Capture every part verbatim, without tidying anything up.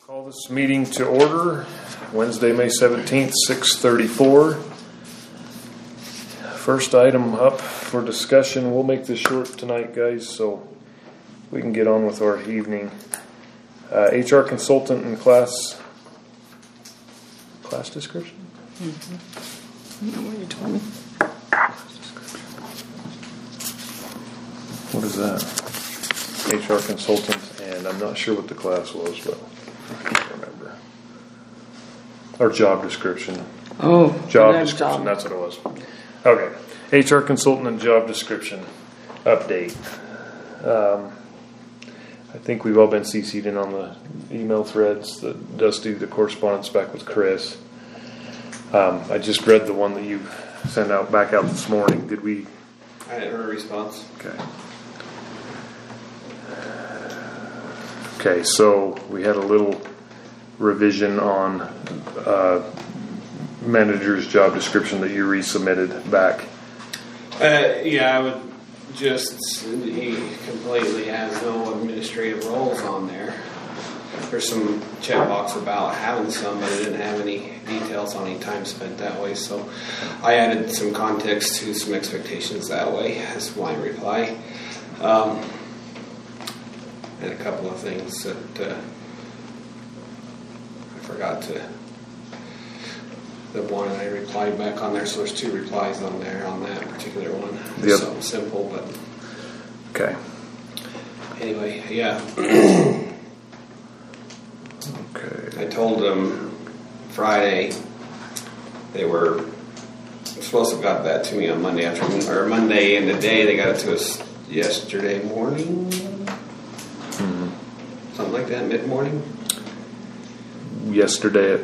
Call this meeting to order, Wednesday, May seventeenth, six thirty-four. First item up for discussion. We'll make this short tonight, guys, so we can get on with our evening. Uh, H R consultant and class class description? Mm-hmm. I don't know what you told me. What is that? H R consultant, and I'm not sure what the class was, but I can't remember. Or job description. Oh, Job yeah, description, job. that's what it was. Okay. H R consultant and job description update. Um, I think we've all been C C'd in on the email threads that Dusty, the correspondence back with Chris. Um, I just read the one that you sent out back out this morning. Did we? I didn't hear a response. Okay. Okay, so we had a little revision on uh, manager's job description that you resubmitted back. Uh, yeah, I would just, he completely has no administrative roles on there. There's some checkbox about having some, but it didn't have any details on any time spent that way. So I added some context to some expectations that way as my reply. Um, and a couple of things that uh, I forgot to, the one I replied back on there. So there's two replies on there on that particular one. It's yep. Something simple, but okay. Anyway, yeah. Okay. I told them Friday they were supposed to have got that to me on Monday afternoon or Monday in the day. They got it to us yesterday morning, Mm-hmm. something like that, mid morning. Yesterday at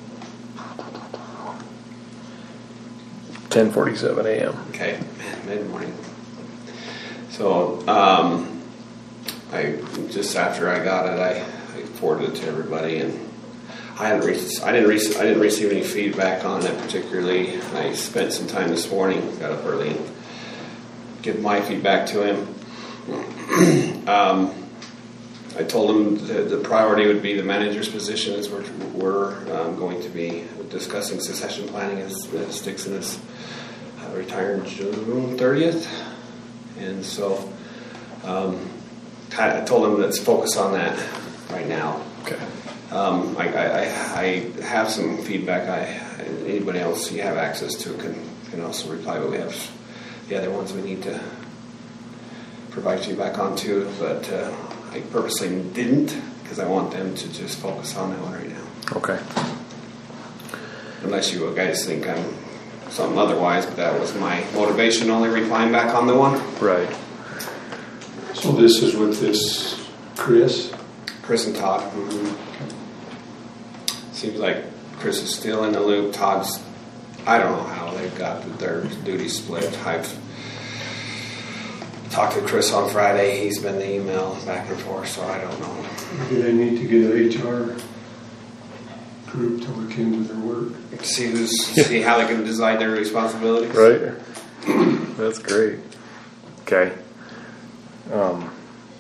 ten forty-seven a.m. Okay, mid morning. So, um, I just after I got it, I, I forwarded it to everybody, and I hadn't re- I didn't re- I didn't receive any feedback on it particularly. I spent some time this morning, got up early, and give my feedback to him. um, I told him the, the priority would be the manager's position, as we're, we're um, going to be discussing succession planning as, as Dixon is uh, retiring June thirtieth. And so um, I, I told him let's focus on that right now. Okay. Um, I, I, I have some feedback. I anybody else you have access to can can also reply, but we have the other ones we need to provide feedback on too. But uh, I purposely didn't because I want them to just focus on that one right now. Okay. Unless you guys think I'm something otherwise, but that was my motivation, only replying back on the one. Right. So this is with this Chris? Chris and Todd. Mm-hmm. Seems like Chris is still in the loop. Todd's, I don't know how they've got their duties split. I've talked to Chris on Friday. He's been the email back and forth, so I don't know. Do they need to get an H R group to look into their work? See who's, see how they can decide their responsibilities. Right. That's great. Okay. Um,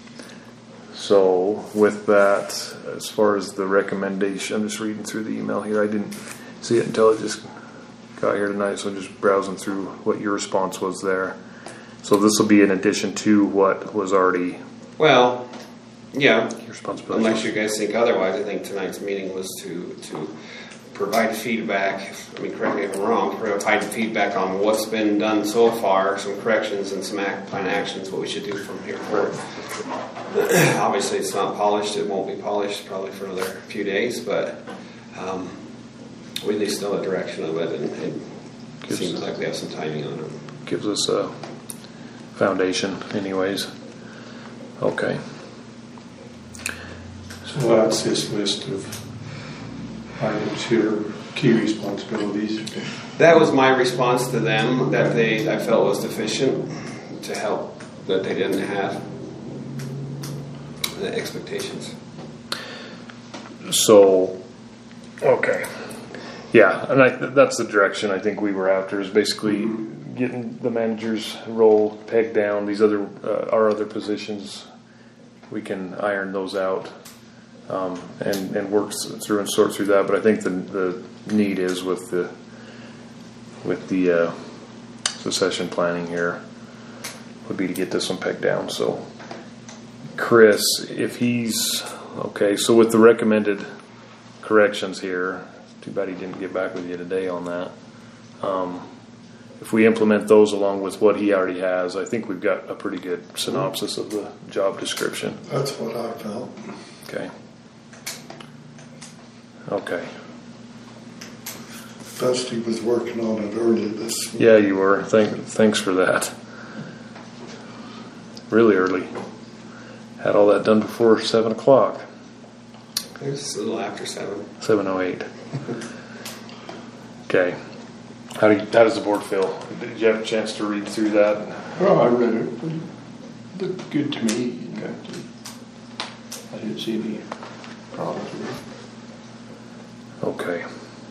so with that, as far as the recommendation, I'm just reading through the email here. I didn't see it until it just got here tonight, so I'm just browsing through what your response was there. So this will be in addition to what was already Well, yeah. your responsibility. Unless you guys think otherwise, I think tonight's meeting was to to provide feedback. I mean, correct me if I'm wrong. Provide feedback on what's been done so far, some corrections and some act, plan actions. What we should do from here forward. Obviously, it's not polished. It won't be polished probably for another few days, but um, we at least know the direction of it, and, and it seems like we have some timing on it. Gives us a foundation, anyways. Okay. So that's this list of items here, key responsibilities. That was my response to them, that they I felt was deficient to help, that they didn't have the expectations. So, okay. Yeah, and I, that's the direction I think we were after, is basically getting the manager's role pegged down. These other, uh, our other positions, we can iron those out. um, and and work through and sort through that. But I think the the need is with the with the uh, succession planning here would be to get this one pegged down. So, Chris, if he's okay, so with the recommended corrections here, too bad he didn't get back with you today on that. Um, if we implement those along with what he already has, I think we've got a pretty good synopsis of the job description. That's what I felt. Okay. Okay. Dusty was working on it early this Yeah, you were. Thank, thanks for that. Really early. Had all that done before seven o'clock. It was a little after seven. Seven oh eight. Okay. How do you, how does the board feel? Did you have a chance to read through that? Well, I read it. It looked good to me. Okay. I didn't see any problems with it. Okay.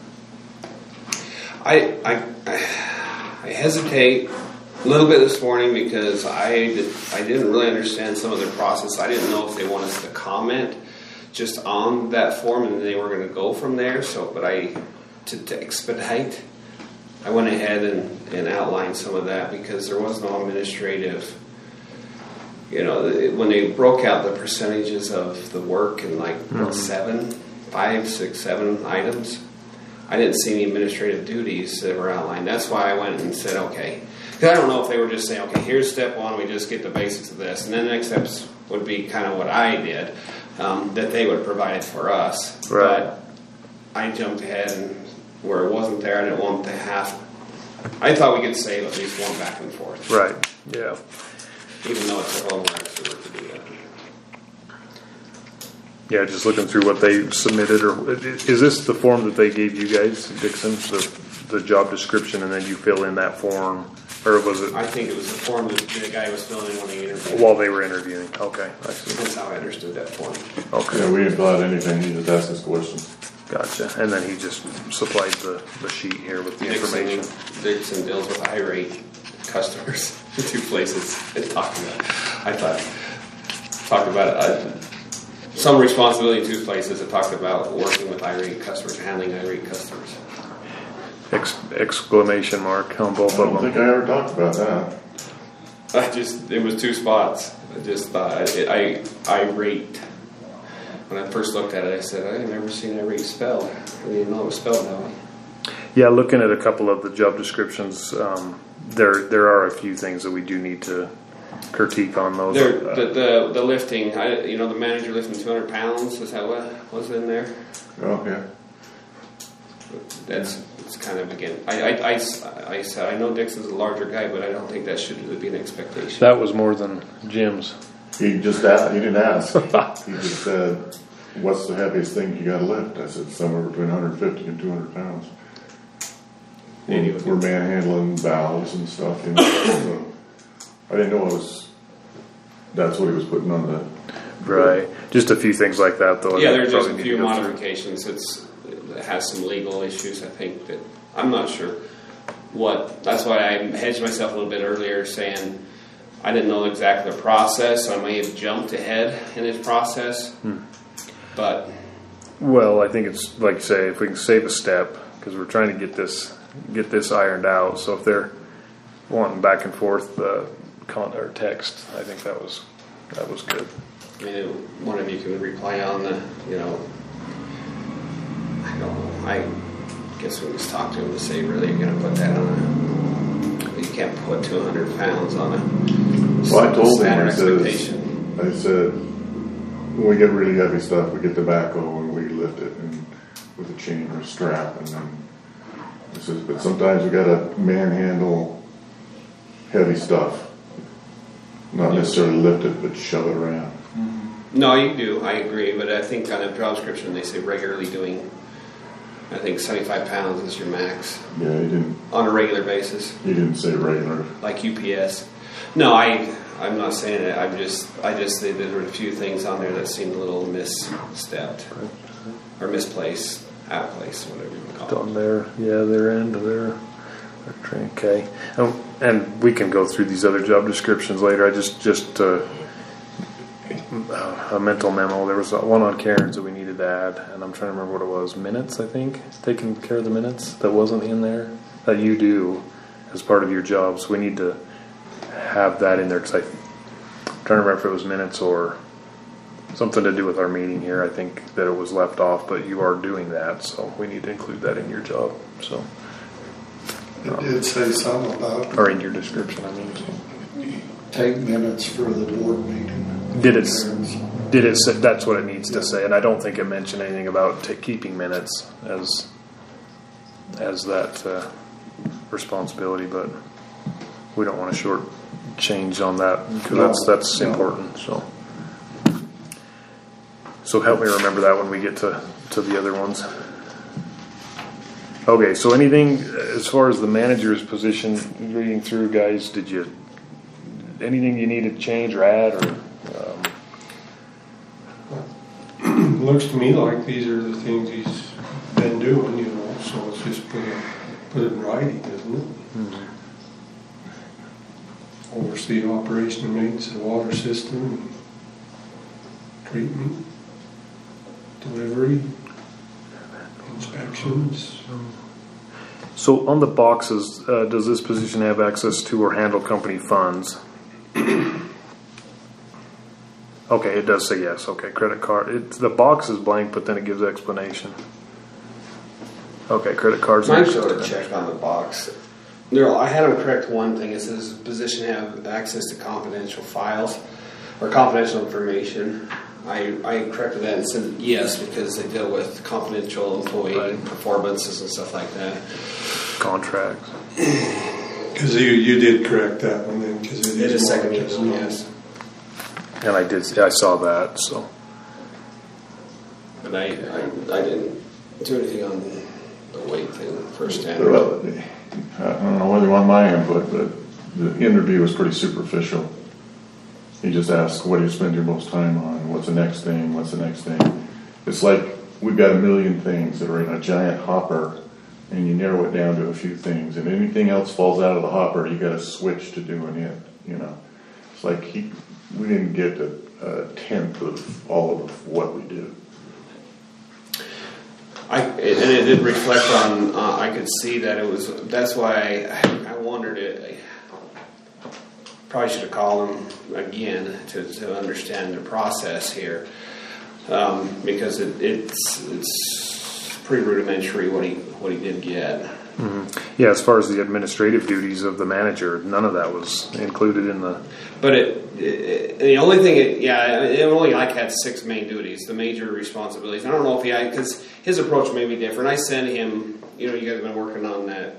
I, I, I hesitate a little bit this morning because I, did, I didn't really understand some of their process. I didn't know if they want us to comment just on that form and they were going to go from there. So, but I, to, to expedite, I went ahead and, and outlined some of that because there was no administrative, you know, when they broke out the percentages of the work in like mm-hmm. what, seven, five, six, seven items, I didn't see any administrative duties that were outlined. That's why I went and said, okay. Because I don't know if they were just saying, okay, here's step one, we just get the basics of this. And then the next steps would be kind of what I did, um, that they would provide it for us. Right. But I jumped ahead and where it wasn't there, I didn't want to have, I thought we could save at least one back and forth. Right. Yeah. Even though it's a little more extra work to do that. Yeah, just looking through what they submitted, or is this the form that they gave you guys, Dixon, the, the job description, and then you fill in that form, or was it? I think it was the form that the guy was filling in when he interviewed. While they were interviewing. Okay, I see. That's how I understood that form. Okay. Yeah, we didn't fill out anything, he just asked us questions. Gotcha. And then he just supplied the, the sheet here with the Dixon, information. Dixon deals with irate customers in two places. And talking about, I thought, talked about uh, some responsibility in two places. It talked about working with irate customers, handling irate customers. Ex- exclamation mark on both I of don't them. think I ever talked about that. I just, it was two spots. I just thought, it, I, irate. When I first looked at it, I said, I've never seen irate spelled. I didn't even know it was spelled that way. Yeah, looking at a couple of the job descriptions, um, there there are a few things that we do need to critique on those. There, Uh, the, the the lifting, I, you know, the manager lifting two hundred pounds. Is that what was in there? Oh, yeah. That's it's kind of again. I, I, I, I said I know Dixon's a larger guy, but I don't think that should really be an expectation. that was more than Jim's. He just asked, he didn't ask. He just said, what's the heaviest thing you gotta lift? I said, somewhere between one hundred fifty and two hundred pounds. Maybe We're, we're manhandling valves and stuff, you know. So I didn't know it was, that's what he was putting on the. Right. Just a few things like that, though. Yeah, I there's just probably a need few to go through. modifications. It's it has some legal issues. I think that I'm not sure what. That's why I hedged myself a little bit earlier, saying I didn't know exactly the process, so I may have jumped ahead in this process. Hmm. But Well, I think it's like you say, if we can save a step, because we're trying to get this get this ironed out. So if they're wanting back and forth the con or text, I think that was that was good. I mean, one of you can reply on the, you know, I don't know. I guess we just talk to him to say, really, you're going to put that on a, you can't put two hundred pounds on a Well, I told him, standard I said, expectation. I said, when we get really heavy stuff, we get the backhoe and we lift it and with a chain or a strap, and then I says, but sometimes we gotta manhandle heavy stuff, not necessarily lift it, but shove it around. No, you do. I agree. But I think on the job description, they say regularly doing, I think seventy-five pounds is your max Yeah, he didn't. on a regular basis, He didn't say regular. like U P S. No, I, I'm not saying it. I'm just, I just think there were a few things on there that seemed a little misstepped or misplaced, outplaced, whatever you want to call On it. their yeah their end of their, their train. Okay, and, and we can go through these other job descriptions later. I just just uh, a mental memo. There was one on Karen's that we need to add, and I'm trying to remember what it was. Minutes, I think, taking care of the minutes that wasn't in there that you do as part of your job. So we need to have that in there because I'm trying to remember if it was minutes or something to do with our meeting here. I think that it was left off, but you are doing that, so we need to include that in your job. So, It did say something about or in your description, I mean. So. take minutes for the board meeting. Did it? Did it? Say, that's what it needs to say, and I don't think it mentioned anything about t- keeping minutes as as that uh, responsibility. But we don't want to short change on that because No, that's that's no. important. So, so help me remember that when we get to to the other ones. Okay, so anything as far as the manager's position, reading through, guys, did you anything you need to change or add or? Um, Looks to me like these are the things he's been doing, you know, so it's just put it, put it in writing, isn't it? mm-hmm. Oversee operation and maintenance of the water system, treatment, delivery, inspections. So on the boxes, uh, does this position have access to or handle company funds? Okay, it does say yes. Okay, credit card. It's the box is blank, but then it gives explanation. Okay, credit cards. Mine showed a check on the box. No, I had him correct one thing. It says position have access to confidential files or confidential information. I, I corrected that and said yes because they deal with confidential employee Right. performances and stuff like that. Contracts. Because you, you did correct that one then, because it It is is second marked as one, no. yes. And I did. I saw that. So But I, I, I didn't do anything on the weight thing first time. Well, I don't know whether you want my input, but the interview was pretty superficial. He just asked, what do you spend your most time on? What's the next thing? What's the next thing? It's like we've got a million things that are in a giant hopper, and you narrow it down to a few things, and anything else falls out of the hopper, you got to switch to doing it. You know, it's like he, we didn't get a, a tenth of all of what we do. I, and it did reflect on, uh, I could see that it was, that's why I, I wondered it. I probably should have called him again to, to understand the process here. Um, because it, it's, it's pretty rudimentary what he, what he did get. mm-hmm. Yeah, as far as the administrative duties of the manager, none of that was included in the. But it, it the only thing, it, yeah, it only like had six main duties, the major responsibilities. I don't know if he had, because his approach may be different. I sent him, you know, you guys have been working on that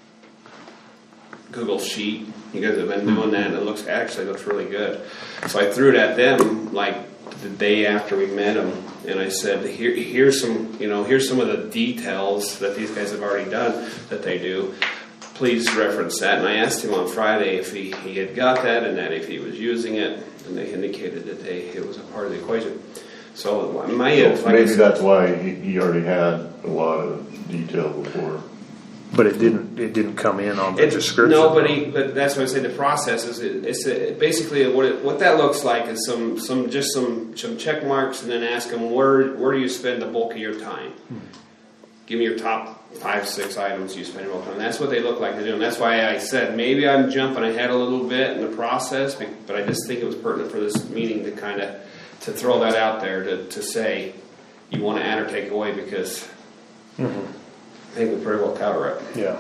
Google sheet. You guys have been doing that, and it looks actually looks really good. So I threw it at them like the day after we met them, and I said, Here, here's some, you know, here's some of the details that these guys have already done that they do. Please reference that. And I asked him on Friday if he, he had got that and that if he was using it, and they indicated that they it was a part of the equation. So my So like maybe said, that's why he, he already had a lot of detail before. But it didn't. It didn't come in on the It, description. no, but, he, but that's what I say. The process is it, it's a, basically what it, what that looks like is some some just some some check marks, and then ask them where where do you spend the bulk of your time. Hmm. Give me your top five six items you spend your bulk time. That's what they look like to do, and that's why I said maybe I'm jumping ahead a little bit in the process, but I just think it was pertinent for this meeting to kind of to throw that out there to to say you want to add or take away because. Mm-hmm. I think we pretty well cover it. Yeah.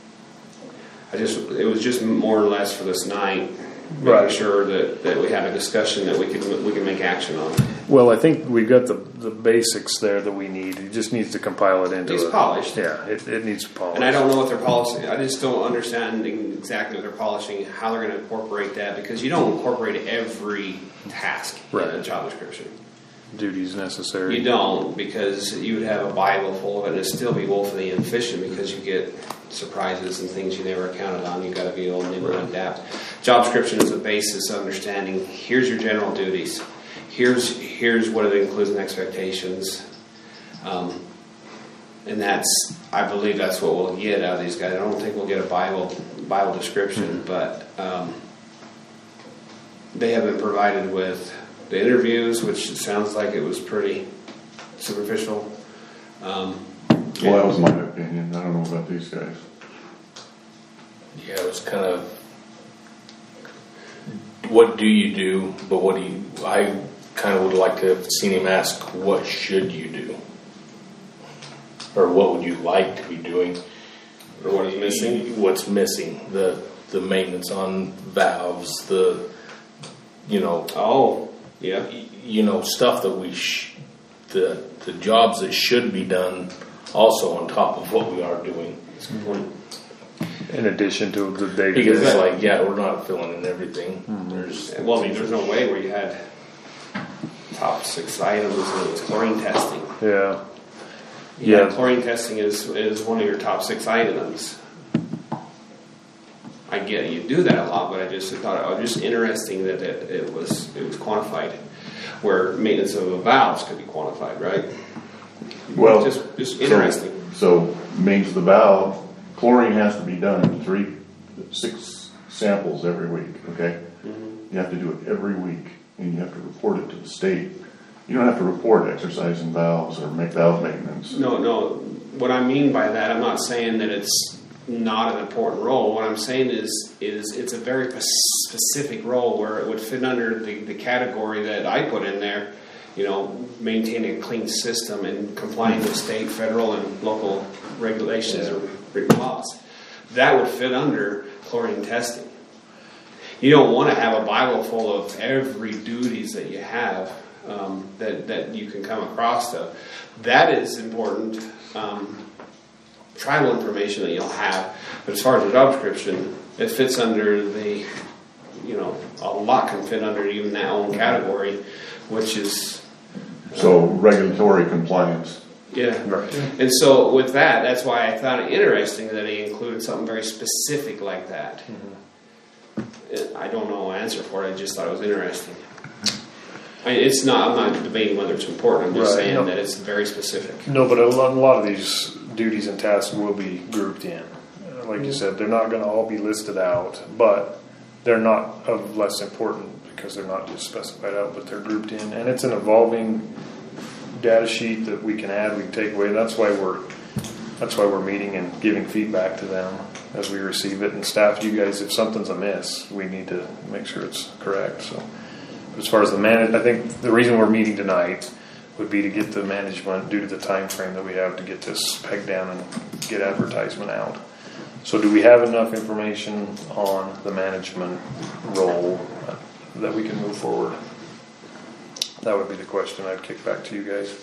I just, it was just more or less for this night, making Right. sure that, that we have a discussion that we can we can make action on. Well, I think we've got the the basics there that we need. It just needs to compile it into. It's a, polished. Yeah, it, it needs polished. And I don't know what they're polishing. I just don't understand exactly what they're polishing, how they're going to incorporate that, because you don't incorporate every task Right. in a job description. Duties necessary. You don't, because you would have a Bible full of it and it'd still be woefully inefficient because you get surprises and things you never counted on. You've got to be able to nimble and adapt. Job description is the basis of understanding. Here's your general duties. Here's here's what it includes in expectations. Um, and that's, I believe that's what we'll get out of these guys. I don't think we'll get a Bible Bible description, but um, they have been provided with the interviews, which sounds like it was pretty superficial. Um, Well, that was my opinion. I don't know about these guys. Yeah, it was kind of, what do you do, but what do you, I kind of would like to have seen him ask, what should you do? Or what would you like to be doing? Or what is missing? What's missing, the, the maintenance on valves, the, you know, Oh, yeah. y- you know, stuff that we, sh- the, the jobs that should be done also on top of what we are doing. In addition to the day. Because it's like, yeah, we're not filling in everything. There's, Well, I mean, there's no way where you had top six items and it was chlorine testing. Yeah. Yeah, Yeah. chlorine testing is is one of your top six items. I get it, you do that a lot, but I just thought it was just interesting that it, it was it was quantified, where maintenance of the valves could be quantified, right? Well, just just interesting. So, so maintenance of the valve, chlorine has to be done in three, six samples every week, okay? Mm-hmm. You have to do it every week, and you have to report it to the state. You don't have to report exercising valves or make valve maintenance. No, no. What I mean by that, I'm not saying that it's not an important role. What I'm saying is, is it's a very specific role where it would fit under the, the category that I put in there. You know, maintaining a clean system and complying with state, federal, and local regulations or written laws. That would fit under chlorine testing. You don't want to have a Bible full of every duties that you have um, that that you can come across to. That is important um, tribal information that you'll have. But as far as the job description, it fits under the, you know, a lot can fit under even that own category, which is So regulatory compliance. yeah. Right. And so with that, that's why I found it interesting that he included something very specific like that. Mm-hmm. I don't know an answer for it. I just thought it was interesting. I mean, it's not. I'm not debating whether it's important. I'm just Right, saying no. that it's very specific. No, but a lot, a lot of these duties and tasks will be grouped in. Uh, Like you said, they're not going to all be listed out, but they're not of less important because they're not just specified out, but they're grouped in. And it's an evolving data sheet that we can add, we can take away. That's why we're that's why we're meeting and giving feedback to them as we receive it. And staff, you guys, if something's amiss, we need to make sure it's correct. So, as far as the man, I think the reason we're meeting tonight would be to get the management, due to the time frame that we have, to get this pegged down and get advertisement out. So do we have enough information on the management role that we can move forward? That would be the question I'd kick back to you guys.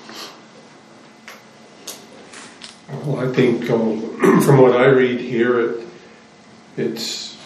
Well, I think um, from what I read here, it, it's,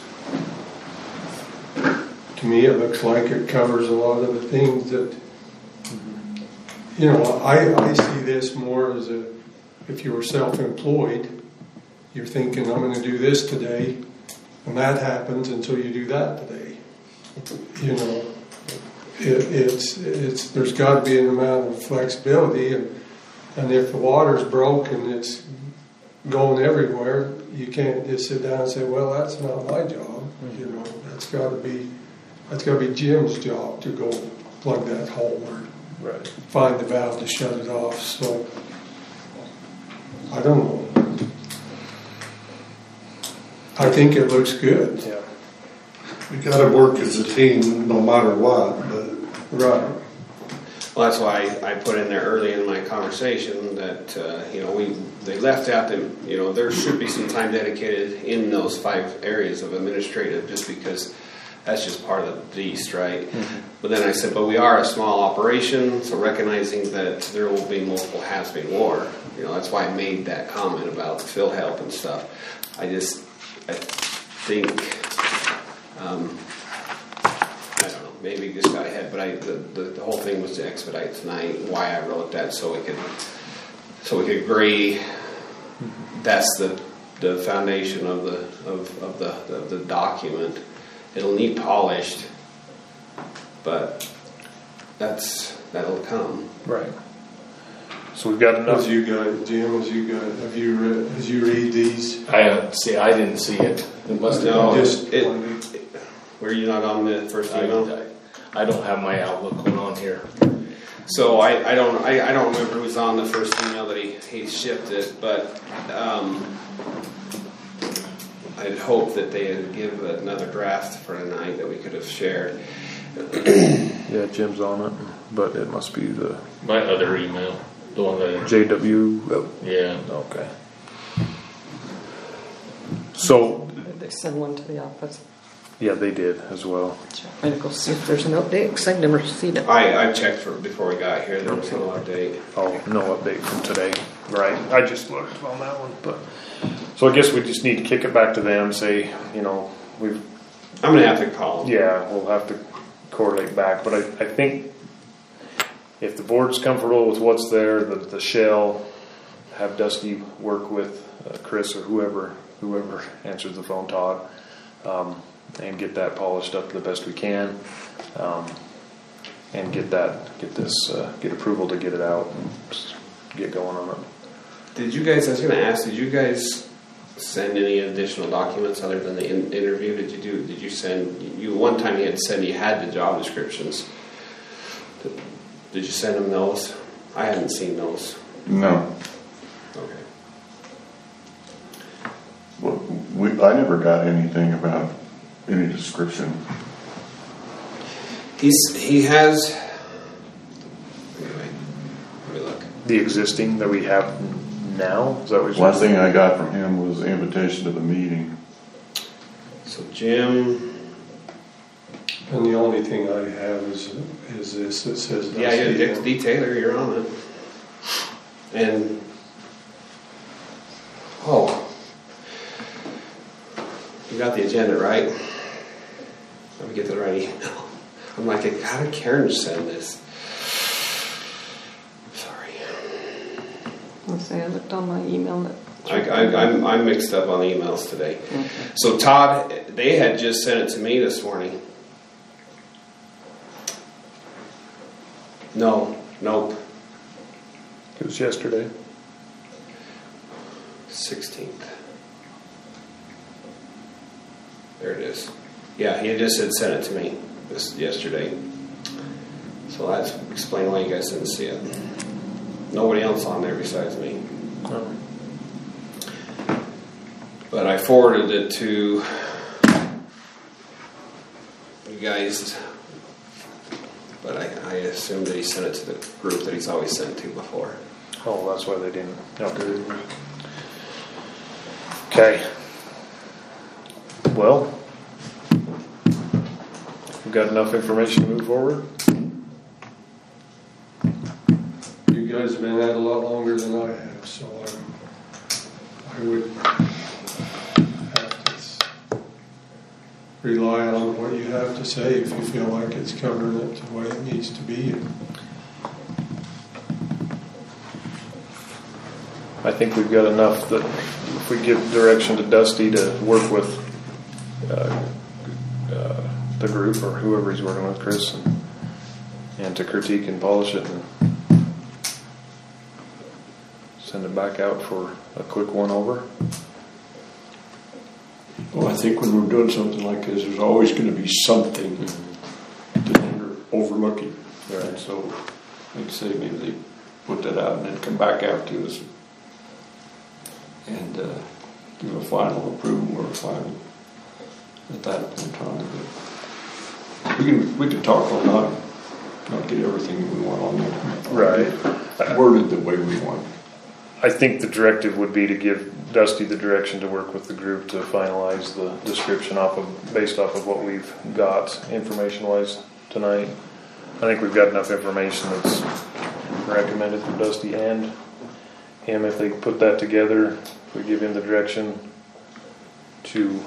to me, it looks like it covers a lot of the things that, you know, I, I see this more as a, if you were self-employed, you're thinking, I'm going to do this today, and that happens, and so you do that today. You know, it, it's, it's, there's got to be an amount of flexibility, and And if the water's broke and it's going everywhere, you can't just sit down and say, "Well, that's not my job." Mm-hmm. You know, that's got to be that's got to be Jim's job to go plug that hole or Right. find the valve to shut it off. So I don't know. I think it looks good. Yeah. We gotta work as a team no matter what, but Right. Well, that's why I, I put in there early in my conversation that uh, you know we they left out that you know there should be some time dedicated in those five areas of administrative, just because that's just part of the beast, right? Mm-hmm. But then I said, but we are a small operation, so recognizing that there will be multiple hats being worn, you know, that's why I made that comment about field help and stuff. I just I think. Um, I don't know, maybe it just got ahead, but I, the, the, the whole thing was to expedite tonight, why I wrote that, so we could, so we could agree that's the, the foundation of the, of, of the, of the document. It'll need polished, but that's, that'll come. Right. So we've got enough. As you guys, Jim, as you guys, have you read, as you read these? I uh, see. I didn't see it. It must have No, been just, it, were you not on the first email? I, I don't have my Outlook one on here. So I, I don't I, I don't remember who's on the first email that he, he shipped it, but um, I'd hope that they would give another draft for tonight that we could have shared. Yeah, Jim's on it, but it must be the My other email, the one that, J W. Oh, yeah. okay. So, Did they send one to the office? yeah, they did as well. I'm gonna go see if there's an update, because I've never seen it. I, I checked for before we got here. There was no update. Oh, no update from today. Right. I just looked on that one, but so I guess we just need to kick it back to them. Say, you know, we've I'm gonna have to call them. yeah, we'll have to correlate back. But I, I think if the board's comfortable with what's there, the the shell, have Dusty work with uh, Chris or whoever whoever answers the phone, Todd, um, and get that polished up the best we can, um, and get that get this uh, get approval to get it out and just get going on it. Did you guys? I was gonna ask. Did you guys send any additional documents other than the in, interview? Did you do? Did you send? You one time you had said you had the job descriptions. Did, did you send them those? I hadn't seen those. No. Okay. Well, we, I never got anything about any description. He's he has. Anyway, let me look. The existing that we have now? Is that what you're Last thing I got from him was the invitation to the meeting. So Jim. And the only thing I have is is this that says Yeah, yeah, Dusty Dick and- D. Taylor, you're on it. And oh, you got the agenda right. Let me get the right email. I'm like, how did Karen send this? Sorry, I'll say I looked on my email that. I, I, I'm I'm mixed up on the emails today. Okay. So Todd, they had just sent it to me this morning. No, nope. It was yesterday. sixteenth. There it is. Yeah, he had just said sent it to me this yesterday. So that's explain why you guys didn't see it. Nobody else on there besides me. Oh. But I forwarded it to you guys. But I, I assumed that he sent it to the group that he's always sent to before. Oh, that's why they didn't. Okay. Okay. Well, we've got enough information to move forward. You guys have been at it a lot longer than I have, so I, I would have to s- rely on what you have to say if you feel like it's covering it the way it needs to be. I think we've got enough that if we give direction to Dusty to work with uh, uh, the group or whoever he's working with, Chris, and, and to critique and polish it and send it back out for a quick one over. Well, I think when we're doing something like this, there's always going to be something that you're overlooking. Right. So, like I say, maybe they put that out and then come back out to us and uh, give a final approval or a final at that point in time. But we can we can talk all night, not get everything we want on there. Right. Worded the way we want. I think the directive would be to give Dusty the direction to work with the group to finalize the description off of, based off of what we've got information-wise tonight. I think we've got enough information that's recommended from Dusty and him. If they put that together, if we give him the direction to,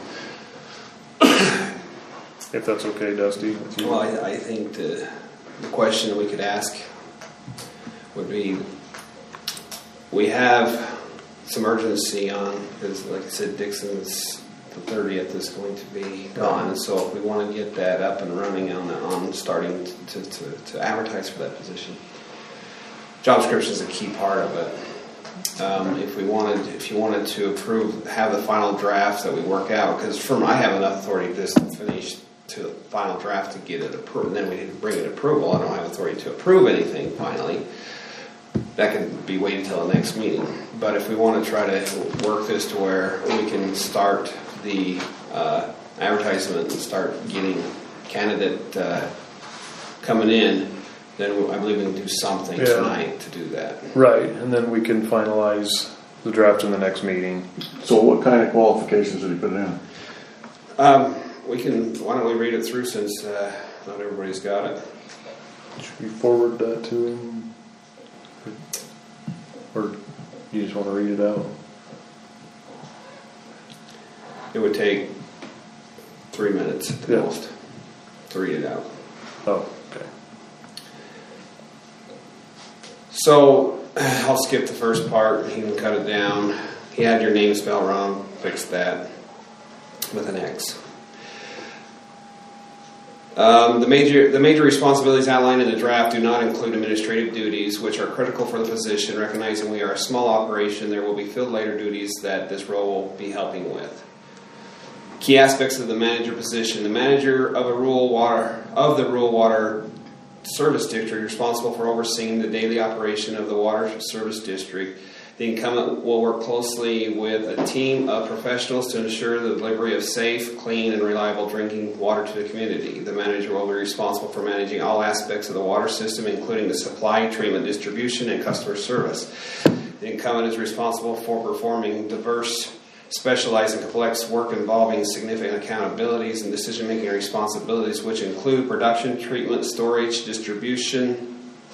if that's okay, Dusty, with you. Well, I, I think the, the question that we could ask would be, we have some urgency on, because like I said, Dixon's, the thirtieth is going to be gone, and so if we want to get that up and running on, on starting to, to, to advertise for that position, job description is a key part of it. Um, if we wanted, if you wanted to approve, have the final draft that we work out, because from I have enough authority to just finish to the final draft to get it approved. And then we need to bring it approval. I don't have authority to approve anything finally. That can be waited until the next meeting. But if we want to try to work this to where we can start the uh, advertisement and start getting candidate uh, coming in, then I believe we can do something Yeah. tonight to do that. Right, and then we can finalize the draft in the next meeting. So what kind of qualifications did he put in? Um, we can. Why don't we read it through since uh, not everybody's got it. Should we forward that to him? Or you just want to read it out? It would take three minutes at the Yeah. most to read it out. Oh, okay. So I'll skip the first part. He can cut it down. He had your name spelled wrong. Fix that with an X. Um, the major the major responsibilities outlined in the draft do not include administrative duties, which are critical for the position. Recognizing we are a small operation, there will be filled later duties that this role will be helping with. Key aspects of the manager position: the manager of a rural water of the rural water service district, responsible for overseeing the daily operation of the water service district. The incumbent will work closely with a team of professionals to ensure the delivery of safe, clean, and reliable drinking water to the community. The manager will be responsible for managing all aspects of the water system, including the supply, treatment, distribution, and customer service. The incumbent is responsible for performing diverse, specialized, and complex work involving significant accountabilities and decision-making responsibilities, which include production, treatment, storage, distribution,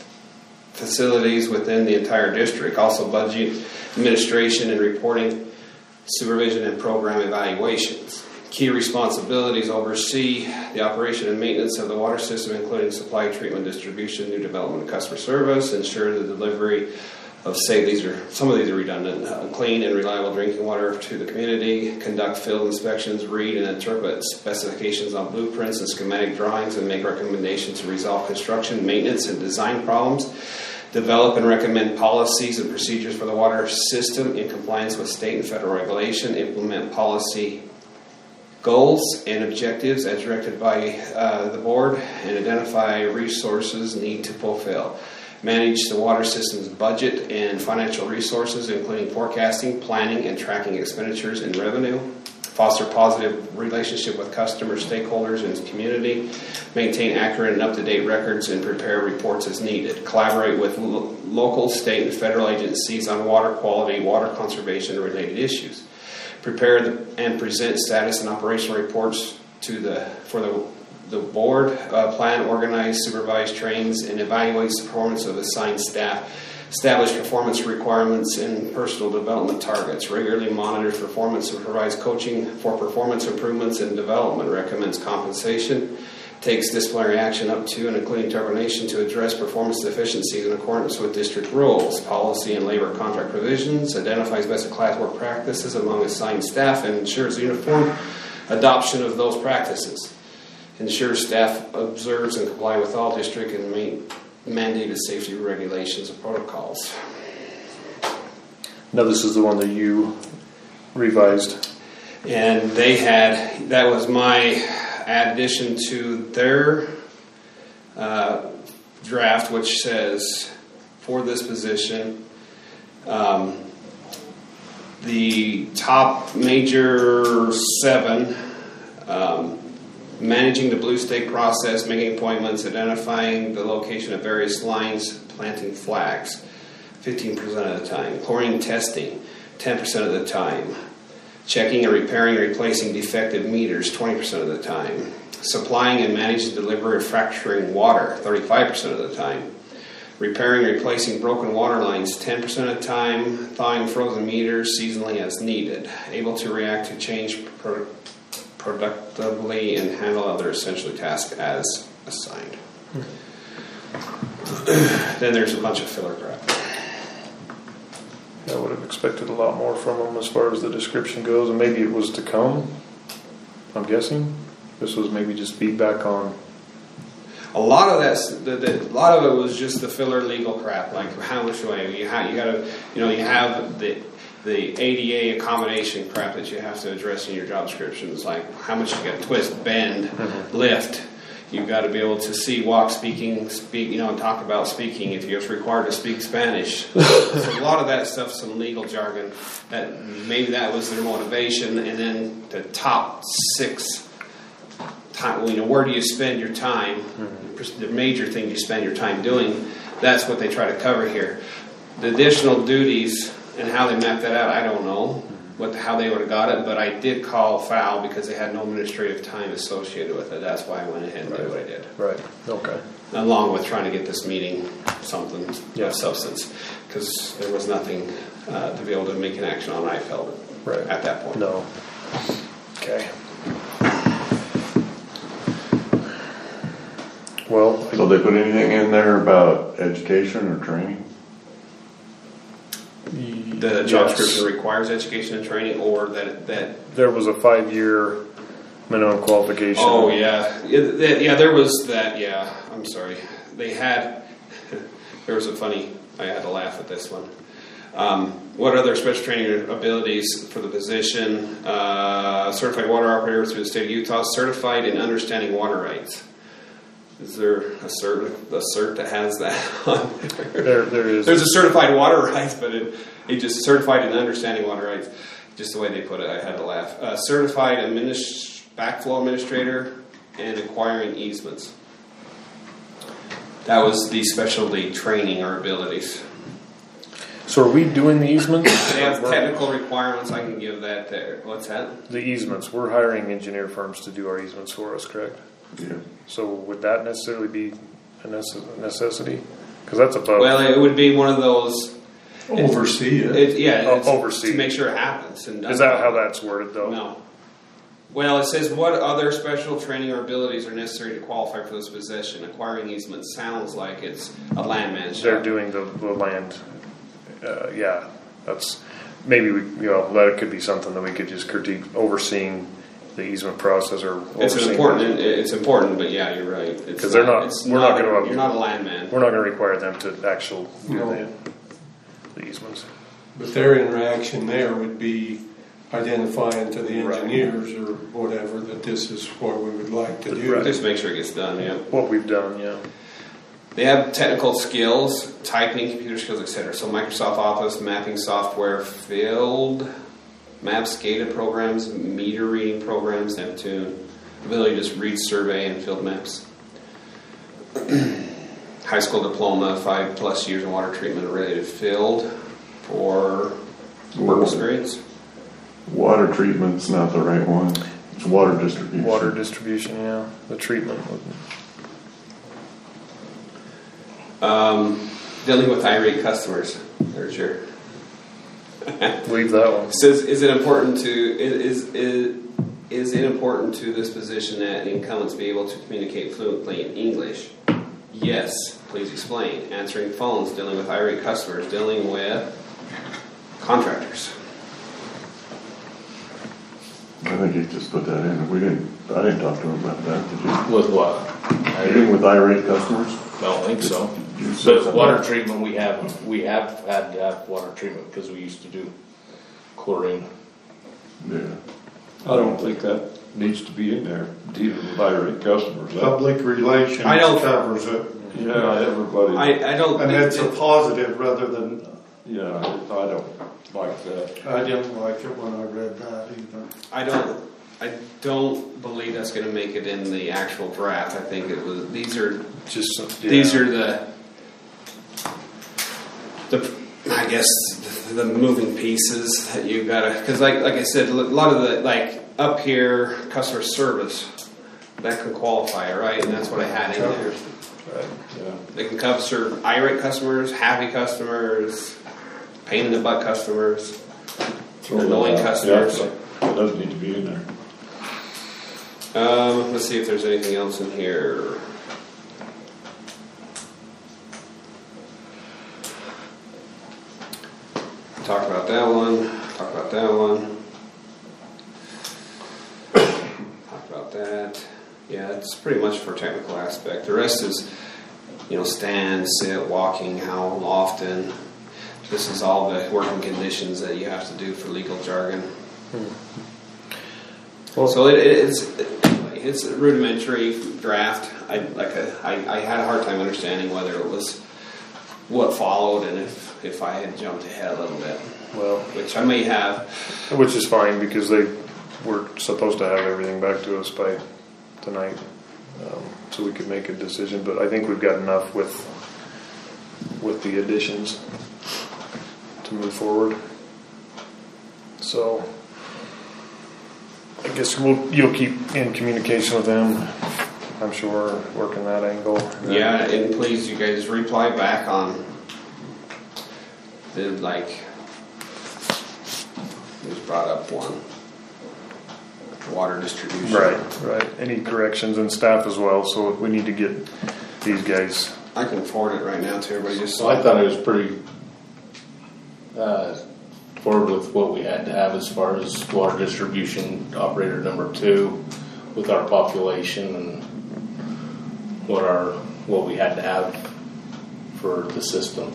facilities within the entire district, also budget, administration, and reporting, supervision, and program evaluations. Key responsibilities: oversee the operation and maintenance of the water system, including supply, treatment, distribution, new development, and customer service. Ensure the delivery of, say, these are some of these are redundant, uh, clean and reliable drinking water to the community. Conduct field inspections, read and interpret specifications on blueprints and schematic drawings, and make recommendations to resolve construction, maintenance, and design problems. Develop and recommend policies and procedures for the water system in compliance with state and federal regulation. Implement policy goals and objectives as directed by uh, the board, and identify resources need to fulfill. Manage the water system's budget and financial resources, including forecasting, planning, and tracking expenditures and revenue. Foster positive relationship with customers, stakeholders, and community. Maintain accurate and up-to-date records and prepare reports as needed. Collaborate with lo- local, state, and federal agencies on water quality, water conservation, and related issues. Prepare the, and present status and operational reports to the for the the board. Uh, plan, organize, supervise, trains, and evaluates the performance of assigned staff. Establish performance requirements and personal development targets. Regularly monitors performance and provides coaching for performance improvements and development. Recommends compensation. Takes disciplinary action up to and including termination to address performance deficiencies in accordance with district rules, policy, and labor contract provisions. Identifies best-in-class work practices among assigned staff and ensures uniform adoption of those practices. Ensures staff observes and comply with all district and main mandated safety regulations and protocols. Now this is the one that you revised. And they had, that was my addition to their uh, draft, which says for this position, um, the top major seven, um, managing the blue stake process, making appointments, identifying the location of various lines, planting flags, fifteen percent of the time. Chlorine testing, ten percent of the time. Checking and repairing and replacing defective meters, twenty percent of the time. Supplying and managing the delivery of fracturing water, thirty-five percent of the time. Repairing and replacing broken water lines, ten percent of the time. Thawing frozen meters seasonally as needed. Able to react to change pro- productively and handle other essential tasks as assigned. Hmm. Then there's a bunch of filler crap. I would have expected a lot more from them as far as the description goes, and maybe it was to come. I'm guessing this was maybe just feedback on. A lot of that's the, the, a lot of it was just the filler legal crap. Like how much way you have, you got to, you know, you have the the A D A accommodation crap that you have to address in your job descriptions, like how much you got to twist, bend, mm-hmm. lift. You've got to be able to see, walk, speaking, speak, you know, and talk about speaking if you're required to speak Spanish. So a lot of that stuff, some legal jargon, that maybe that was their motivation. And then the top six, time, you know, where do you spend your time? Mm-hmm. The major thing you spend your time doing, that's what they try to cover here. The additional duties and how they map that out, I don't know. What how they would have got it, but I did call foul because they had no administrative time associated with it. That's why I went ahead and right. did what I did. Right. Okay. Along with trying to get this meeting something yeah. of substance, because there was nothing uh, to be able to make an action on. I felt right at that point. No. Okay. Well. So they put anything in there about education or training? The job yes. description requires education and training, or that that there was a five-year minimum qualification. Oh yeah, yeah, yeah. There was that. Yeah, I'm sorry. They had. There was a funny. I had to laugh at this one. Um, what other special training abilities for the position? Uh, certified water operator through the state of Utah, certified in understanding water rights. Is there a cert, a cert that has that on there? There, there is. There's a certified water rights, but it, it just certified in understanding water rights. Just the way they put it, I had to laugh. Uh, certified administ- backflow administrator and acquiring easements. That was the specialty training or abilities. So are we doing the easements? They have technical requirements. I can give that there. What's that? The easements. We're hiring engineer firms to do our easements for us, correct? Yeah. So would that necessarily be a necessity? Because that's above. Well, it would be one of those. Oversee it. it yeah, Oh, it's oversee. to make sure it happens. And Is that how that's worded, though? No. Well, it says what other special training or abilities are necessary to qualify for this position. Acquiring easement sounds like it's a landman shop. They're doing the, the land. Uh, yeah, that's maybe we. You know, that could be something that we could just critique overseeing the easement process or. It's an important. It's important, but yeah, you're right. Because they're not. It's We're not, not going to. You're not a landman. We're not going to require them to actually do No. the, the easements. But their interaction there would be identifying to the engineers or whatever that this is what we would like to do. Right. Just make sure it gets done. Yeah. What we've done, yeah. They have technical skills, typing, computer skills, et cetera. So Microsoft Office, mapping software, field maps, SCADA programs, meter reading programs, Neptune, ability to just read survey and field maps. High school diploma, five plus years in water treatment related field for work experience. Water treatment's not the right one. It's water distribution. Water distribution, yeah. The treatment. Um, dealing with irate customers. There's your. Leave that one. It says, is it important to is is is it important to this position that incumbents be able to communicate fluently in English? Yes. Please explain. Answering phones, dealing with irate customers, dealing with contractors. I think he just put that in. We didn't. I didn't talk to him about that. Did you? With what? Dealing with irate customers. I don't think so. You said But something. water treatment, we have we have had to have water treatment because we used to do chlorine. Yeah. I don't think that needs to be in there, dealing with irate customers. That- Public relations I don't- covers it, Yeah, everybody, I, I don't and think it's a that- positive rather than, yeah, I don't like that. I didn't like it when I read that either. I don't I don't believe that's going to make it in the actual draft. I think it was these are Just yeah. these are the the I guess the moving pieces that you gotta because like like I said a lot of the like up here customer service that can qualify right and that's what I had in there. Right. Yeah. They can cover irate customers, happy customers, pain in the butt customers, Throw annoying that out. customers. Yeah, that doesn't need to be in there. Um, let's see if there's anything else in here. Talk about that one. Talk about that one. Talk about that. Yeah, it's pretty much for technical aspect. The rest is, you know, stand, sit, walking, how often. this is all the working conditions that you have to do for legal jargon. Well, So it, it's it's a rudimentary draft. I like a, I, I had a hard time understanding whether it was what followed and if if I had jumped ahead a little bit, well, which I may have. which is fine because they were supposed to have everything back to us by tonight, um, so we could make a decision. But I think we've got enough with with the additions to move forward. So I guess we'll you'll keep in communication with them. I'm sure working that angle. Yeah, and please, you guys reply back on the like. Who's brought up one? Water distribution. Right, right. Any corrections and staff as well. So we need to get these guys. I can forward it right now to everybody. Just So I thought it was pretty uh, forward with what we had to have as far as water distribution operator number two with our population and what our what we had to have for the system.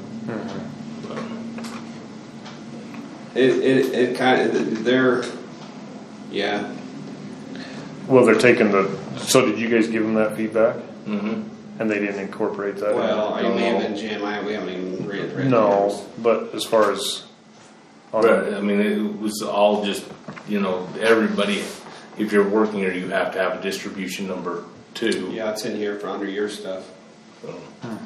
it it, it kind of they're yeah. Well, they're taking the. So did you guys give them that feedback? Mm-hmm. And they didn't incorporate that. Well, in? I may have been Jim. I we haven't even read read No, theirs. but as far as on Right. I mean, it was all just, you know, everybody, if you're working here, you have to have a distribution number two. Yeah, it's in here for under your stuff. So,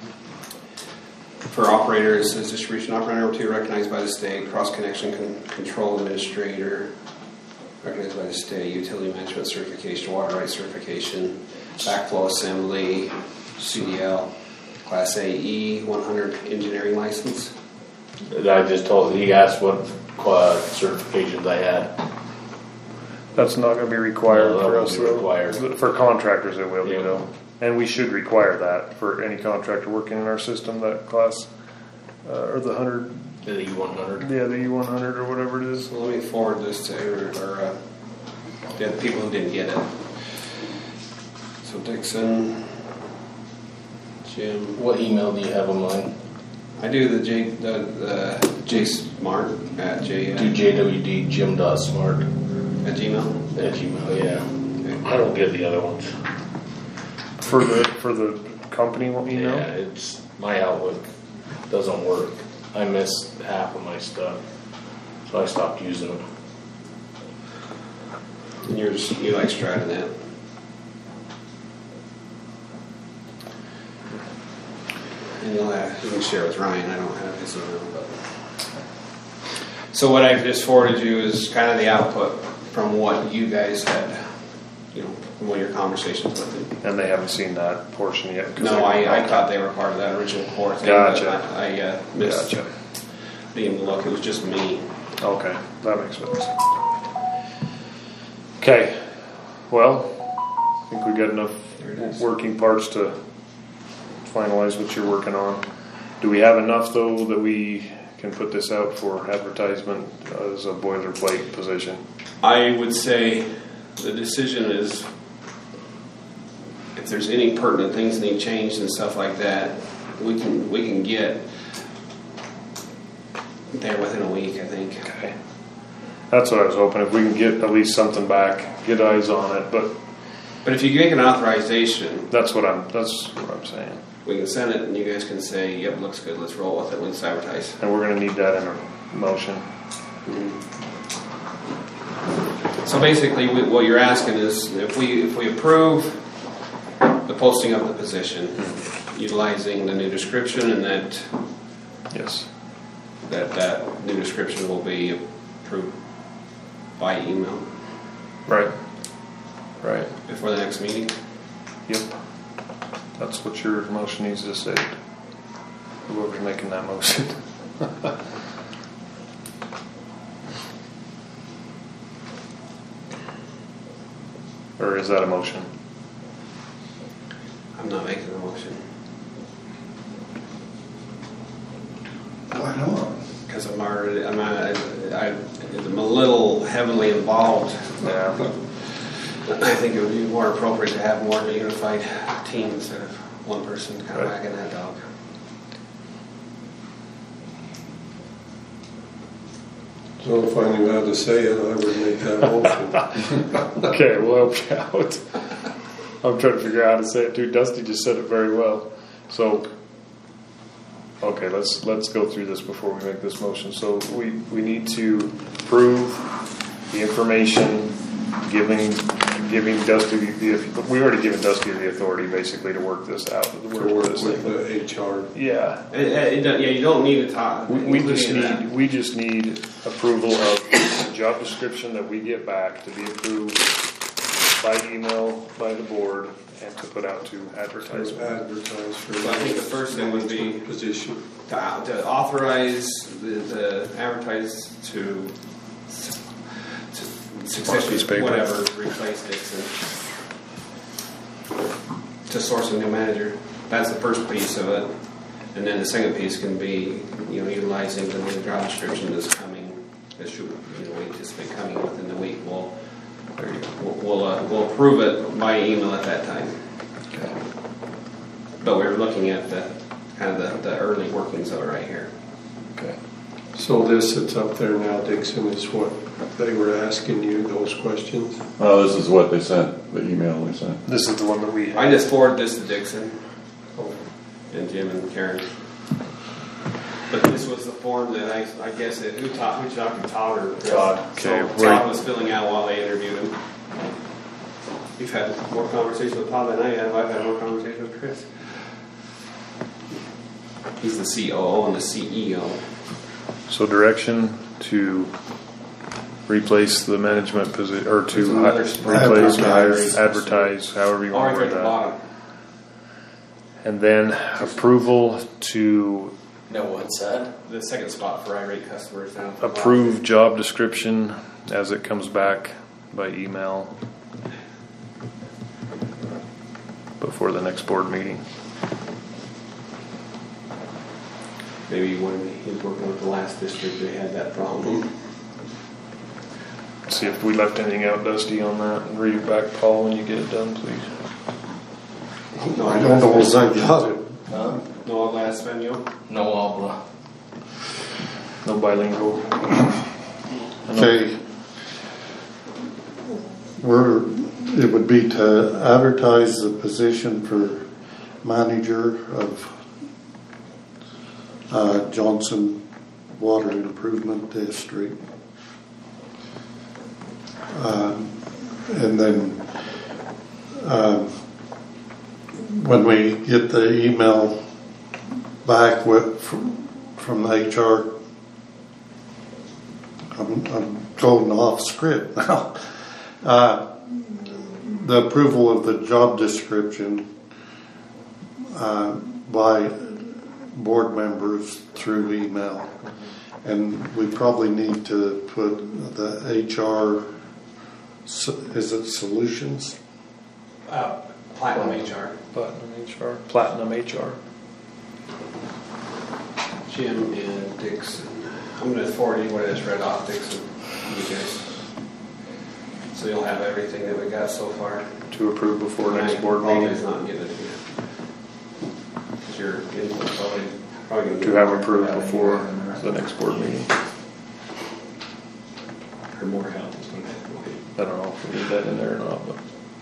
For operators, as distribution operator number two, recognized by the state, cross connection con- control administrator, recognized by the state, utility management certification, water rights certification, backflow assembly, C D L, Class A E one hundred engineering license. I just told, he asked what uh, certifications I had. that's not going to be required No, that for won't us. be though. required. For contractors, it will be Yeah. though, and we should require that for any contractor working in our system. That class uh, or the hundred, The E one hundred. yeah, the E one hundred or whatever it is. So let me forward this to or, or uh, the other people who didn't get it. So Dixon, Jim. What email do you have on mine? I do the J the, the J Smart at J Do J W D Jim dot smart at Gmail. at Gmail, yeah. Okay. I don't get the other ones. For the for the company email. Yeah, it's my Outlook doesn't work. I miss half of my stuff, so I stopped using it. And yours, you like Stratonet. And you'll have, you can share with Ryan. I don't have his email, but. So what I've just forwarded you is kind of the output from what you guys had, you know, from what your conversations with him. And they haven't seen that portion yet. 'cause No, they- I, I thought they were part of that original core thing. Gotcha. but I, I uh, missed. Gotcha. Didn't even look. It was just me. Okay, that makes sense. Okay, well, I think we got enough There it is. working parts to finalize what you're working on. Do we have enough though that we can put this out for advertisement as a boilerplate position? I would say the decision is if there's any pertinent things that need changed and stuff like that, we can we can get there within a week, I think. Okay. That's what I was hoping, if we can get at least something back, get eyes on it, but But if you make an authorization, that's what I'm, that's what I'm saying. we can send it and you guys can say, yep, looks good, let's roll with it, let's advertise. And we're gonna need that in a motion. So basically, we- what you're asking is, if we, if we approve the posting of the position, utilizing the new description, and that, Yes. that, that new description will be approved by email Right. Right. before the next meeting. Yep. That's what your motion needs to say. Whoever's making that motion. Or is that a motion? I'm not making the motion, Why not? because I'm already, I'm, I, I, I'm a little heavily involved. Yeah. I think it would be more appropriate to have more of a unified team instead of one person kind of Right. wagging that dog. Well, if I knew how to say it, I would make that motion. Okay, we'll help you out. I'm trying to figure out how to say it too. Dusty just said it very well. So, okay, let's let's go through this before we make this motion. So we we need to prove the information, giving giving Dusty the, the we already given Dusty the authority basically to work this out. To To work this with thing. the H R. Yeah. It, it, it, yeah, you don't need to talk. We, we just including that. need we just need approval of the job description that we get back to be approved by email by the board and to put out to To advertisement. advertise for. So I think the first thing would be position. to, to authorize the, the advertise to, to successfully, Piece of paper. whatever, replace Dixon. To source a new manager. That's the first piece of it. And then the second piece can be, you know, utilizing the new job description that's coming, that should, you know, we anticipate coming within the week. We'll, we'll, we'll, uh, we'll approve it by email at that time. Okay. But we're looking at the, kind of the, the early workings of it right here. Okay. So this that's up there now, Dixon, is what they were asking you, those questions? Well, this is what they sent, the email they sent. This is the one that we I just forwarded this to Dixon and Jim and Karen. But this was the form that I, I guess that who taught, who talked to Todd or Chris? Todd, okay, So right. Todd was filling out while they interviewed him. You've had more conversation with Todd than I have. I've had more conversation with Chris. He's the C O O and the C E O. So direction to replace the management position, or There's to another hi- spot. replace, hire, Advertise. advertise, however you All want right to at word the that. bottom. And then approval to No, what's that? The second spot for irate customers down at the bottom. approve job description as it comes back by email before the next board meeting. Maybe when he was working with the last district, they had that problem. See if we left anything out, Dusty, on that, and read it back, Paul, when you get it done, please. No, I don't know as I got it. Huh? No last venue. No habla. No bilingual. Okay. We're, it would be to advertise the position for manager of uh, Johnson Water Improvement District. Um, and then um, when we get the email back with from, from the H R, I'm, I'm going off script now. Uh, the approval of the job description uh, by board members through email, and we probably need to put the H R. Is it Solutions? Uh, Platinum H R. Platinum H R. Platinum H R. Jim and Dixon. I'm going to forward you what I just read off, Dixon. You guys. So you'll have everything that we got so far. To approve before And next I board meeting. apologize not getting it to you. Because your input's probably, probably going To have approved before the next board meeting. Or more help. I don't know if we need that in there or not, but.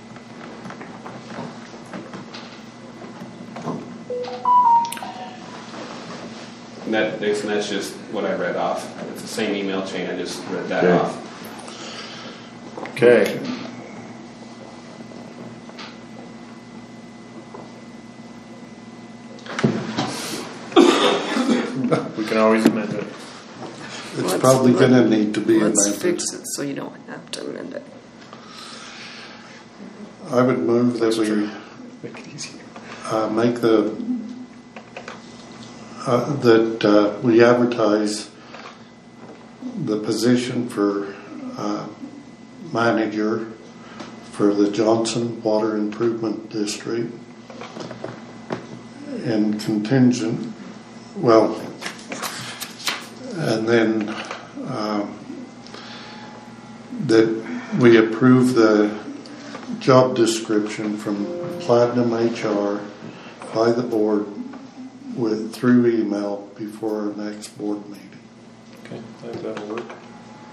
And that, Dixon, that's just what I read off. It's the same email chain. I just read that Okay. off. Okay. We can always amend it. It's Let's- probably going to need to be Let's amended. fix it so you don't have to amend it. I would move that we Make it easier. uh, make the uh, that uh, we advertise the position for uh, manager for the Johnson Water Improvement District and contingent, well, and then um, that we approve the job description from Platinum H R by the board with through email before our next board meeting. Okay, I think that'll work.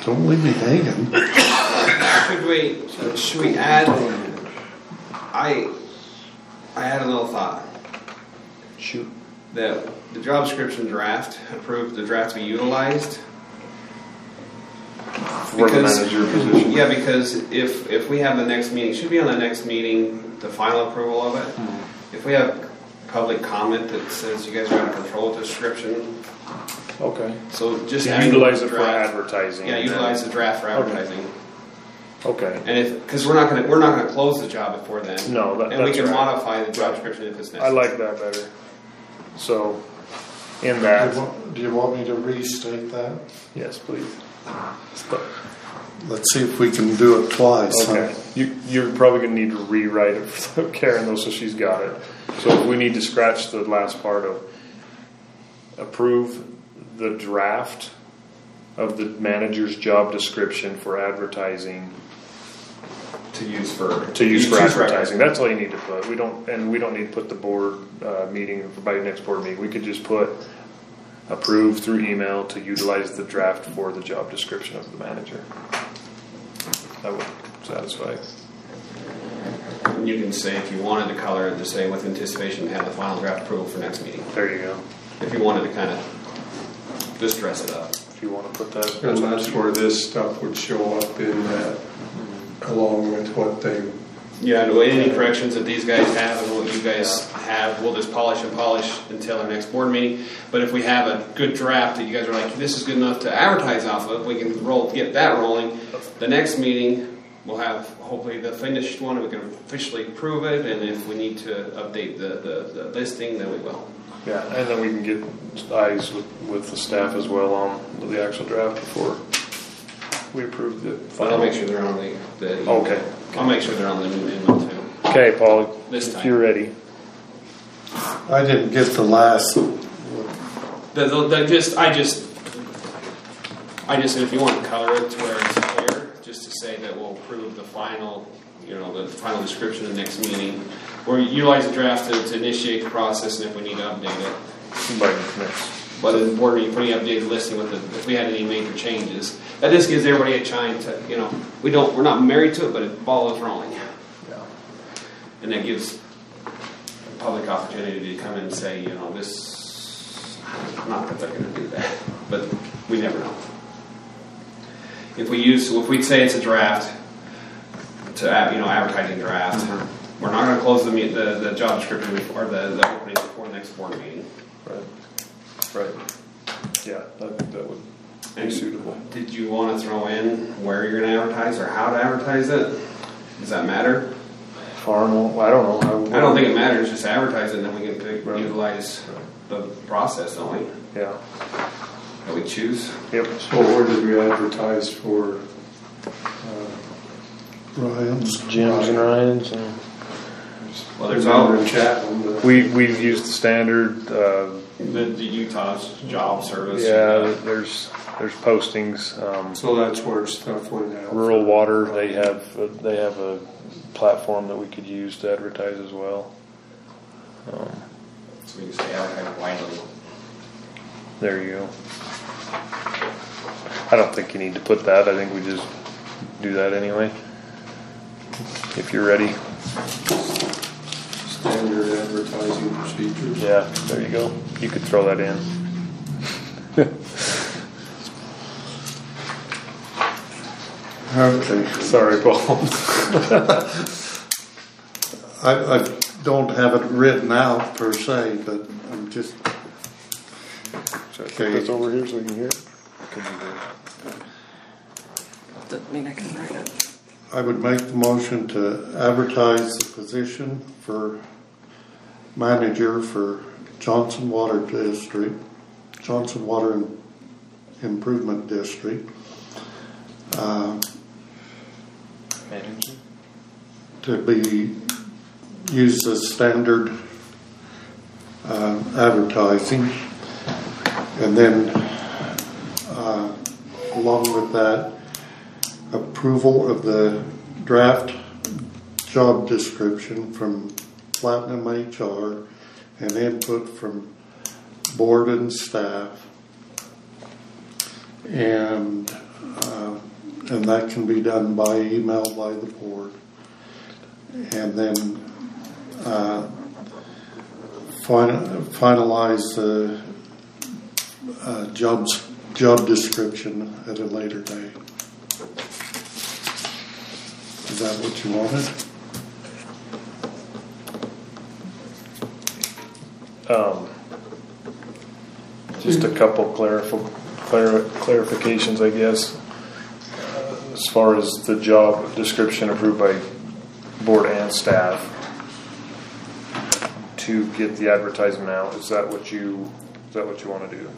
Don't leave me hanging. Should we, should we add, I, I had a little thought. Shoot. That the job description draft, approved the draft to be utilized. For the manager position. Yeah, because if, if we have the next meeting, should be on the next meeting, the final approval of it. Hmm. If we have public comment that says you guys are out of control with the description, Okay. so just To adding utilize the it for draft. advertising. Yeah, and then- utilize the draft for advertising. Okay. And if, because we're not gonna, we're not gonna close the job before then. No, that- And we that's can right. modify the job description if it's necessary. I like that better. So, in Do that, you want- do you want me to restate that? yes, please. Stop. Let's see if we can do it twice. huh? Okay. You, you're probably gonna need to rewrite it for Karen though, so she's got it. So we need to scratch the last part of approve the draft of the manager's job description for advertising, To use for. to use for choose advertising. That's all you need to put. We don't, and we don't need to put the board, uh, meeting, by the next board meeting. We could just put approve through email to utilize the draft for the job description of the manager. That would satisfy. You can say if you wanted to color it, just say with anticipation to have the final draft approval for next meeting. There you go. If you wanted to kind of just dress it up. If you want to put that. And that's where this stuff would show up in that, along with what they, Yeah, and any corrections that these guys have and what you guys have, we'll just polish and polish until our next board meeting. But if we have a good draft that you guys are like, this is good enough to advertise off of, we can roll, get that rolling. The next meeting, we'll have hopefully the finished one, and we can officially prove it. And if we need to update the, the, the listing, then we will. Yeah, and then we can get eyes with, with the staff as well on the actual draft before we approve the But final. I'll make sure they're on the, the Okay. I'll make sure they're on the new email too. Okay, Paul, This if time. you're ready. I didn't get the last. The, the, the just, I just, I just said if you want to color it to where it's clear, just to say that we'll approve the final, you know, the final description of the next meeting. Or utilize the draft to, to initiate the process, and if we need to update it. By next. But the board meeting, putting updated listing with the, if we had any major changes. That just gives everybody a chance to, you know, we don't, we're not married to it, but it ball is rolling. Yeah. And that gives public opportunity to come in and say, you know, this, not that they're going to do that, but we never know. If we use, if we'd say it's a draft, to, you know, advertising draft, mm-hmm. we're not going to close the, the the job description or the, the opening before the next board meeting. Right. Right. Yeah, I think that would be And suitable. did you want to throw in where you're going to advertise or how to advertise it? Does that matter? Farm, I don't know. I don't think it matters. Just advertise it, and then we can pick, Right. utilize the process, don't we? Yeah. That we choose. Yep. so where did we advertise for, uh, Ryan's. Jim's and Ryan's and Well, there's Denver all and Chatham, the- we we've used the standard. Uh, the, the Utah's job service. yeah, there's there's postings. Um, so that's where stuff went out. Rural Water, they have uh, they have a platform that we could use to advertise as well. Um, So we can say advertise widely. there you go. I don't think you need to put that. I think we just do that anyway. If you're ready. Standard advertising procedures. Yeah, there you go. You could throw that in. Okay. Sorry, Paul. I, I don't have it written out per se, but I'm just. Should I put Okay. this over here so we can hear it? Can you hear it? Doesn't mean I can write it. I would make the motion to advertise the position for manager for Johnson Water District, Johnson Water Improvement District. Uh, Manager? to be used as standard uh, advertising, and then uh, along with that, approval of the draft job description from Platinum H R and input from board and staff, and uh, and that can be done by email by the board. And then uh, fin- finalize the uh, jobs, job description at a later date. Is that what you wanted? Um, just a couple clarif- clar- clarifications, I guess. Uh, as far as the job description approved by board and staff to get the advertisement out, is that what you is that what you want to do?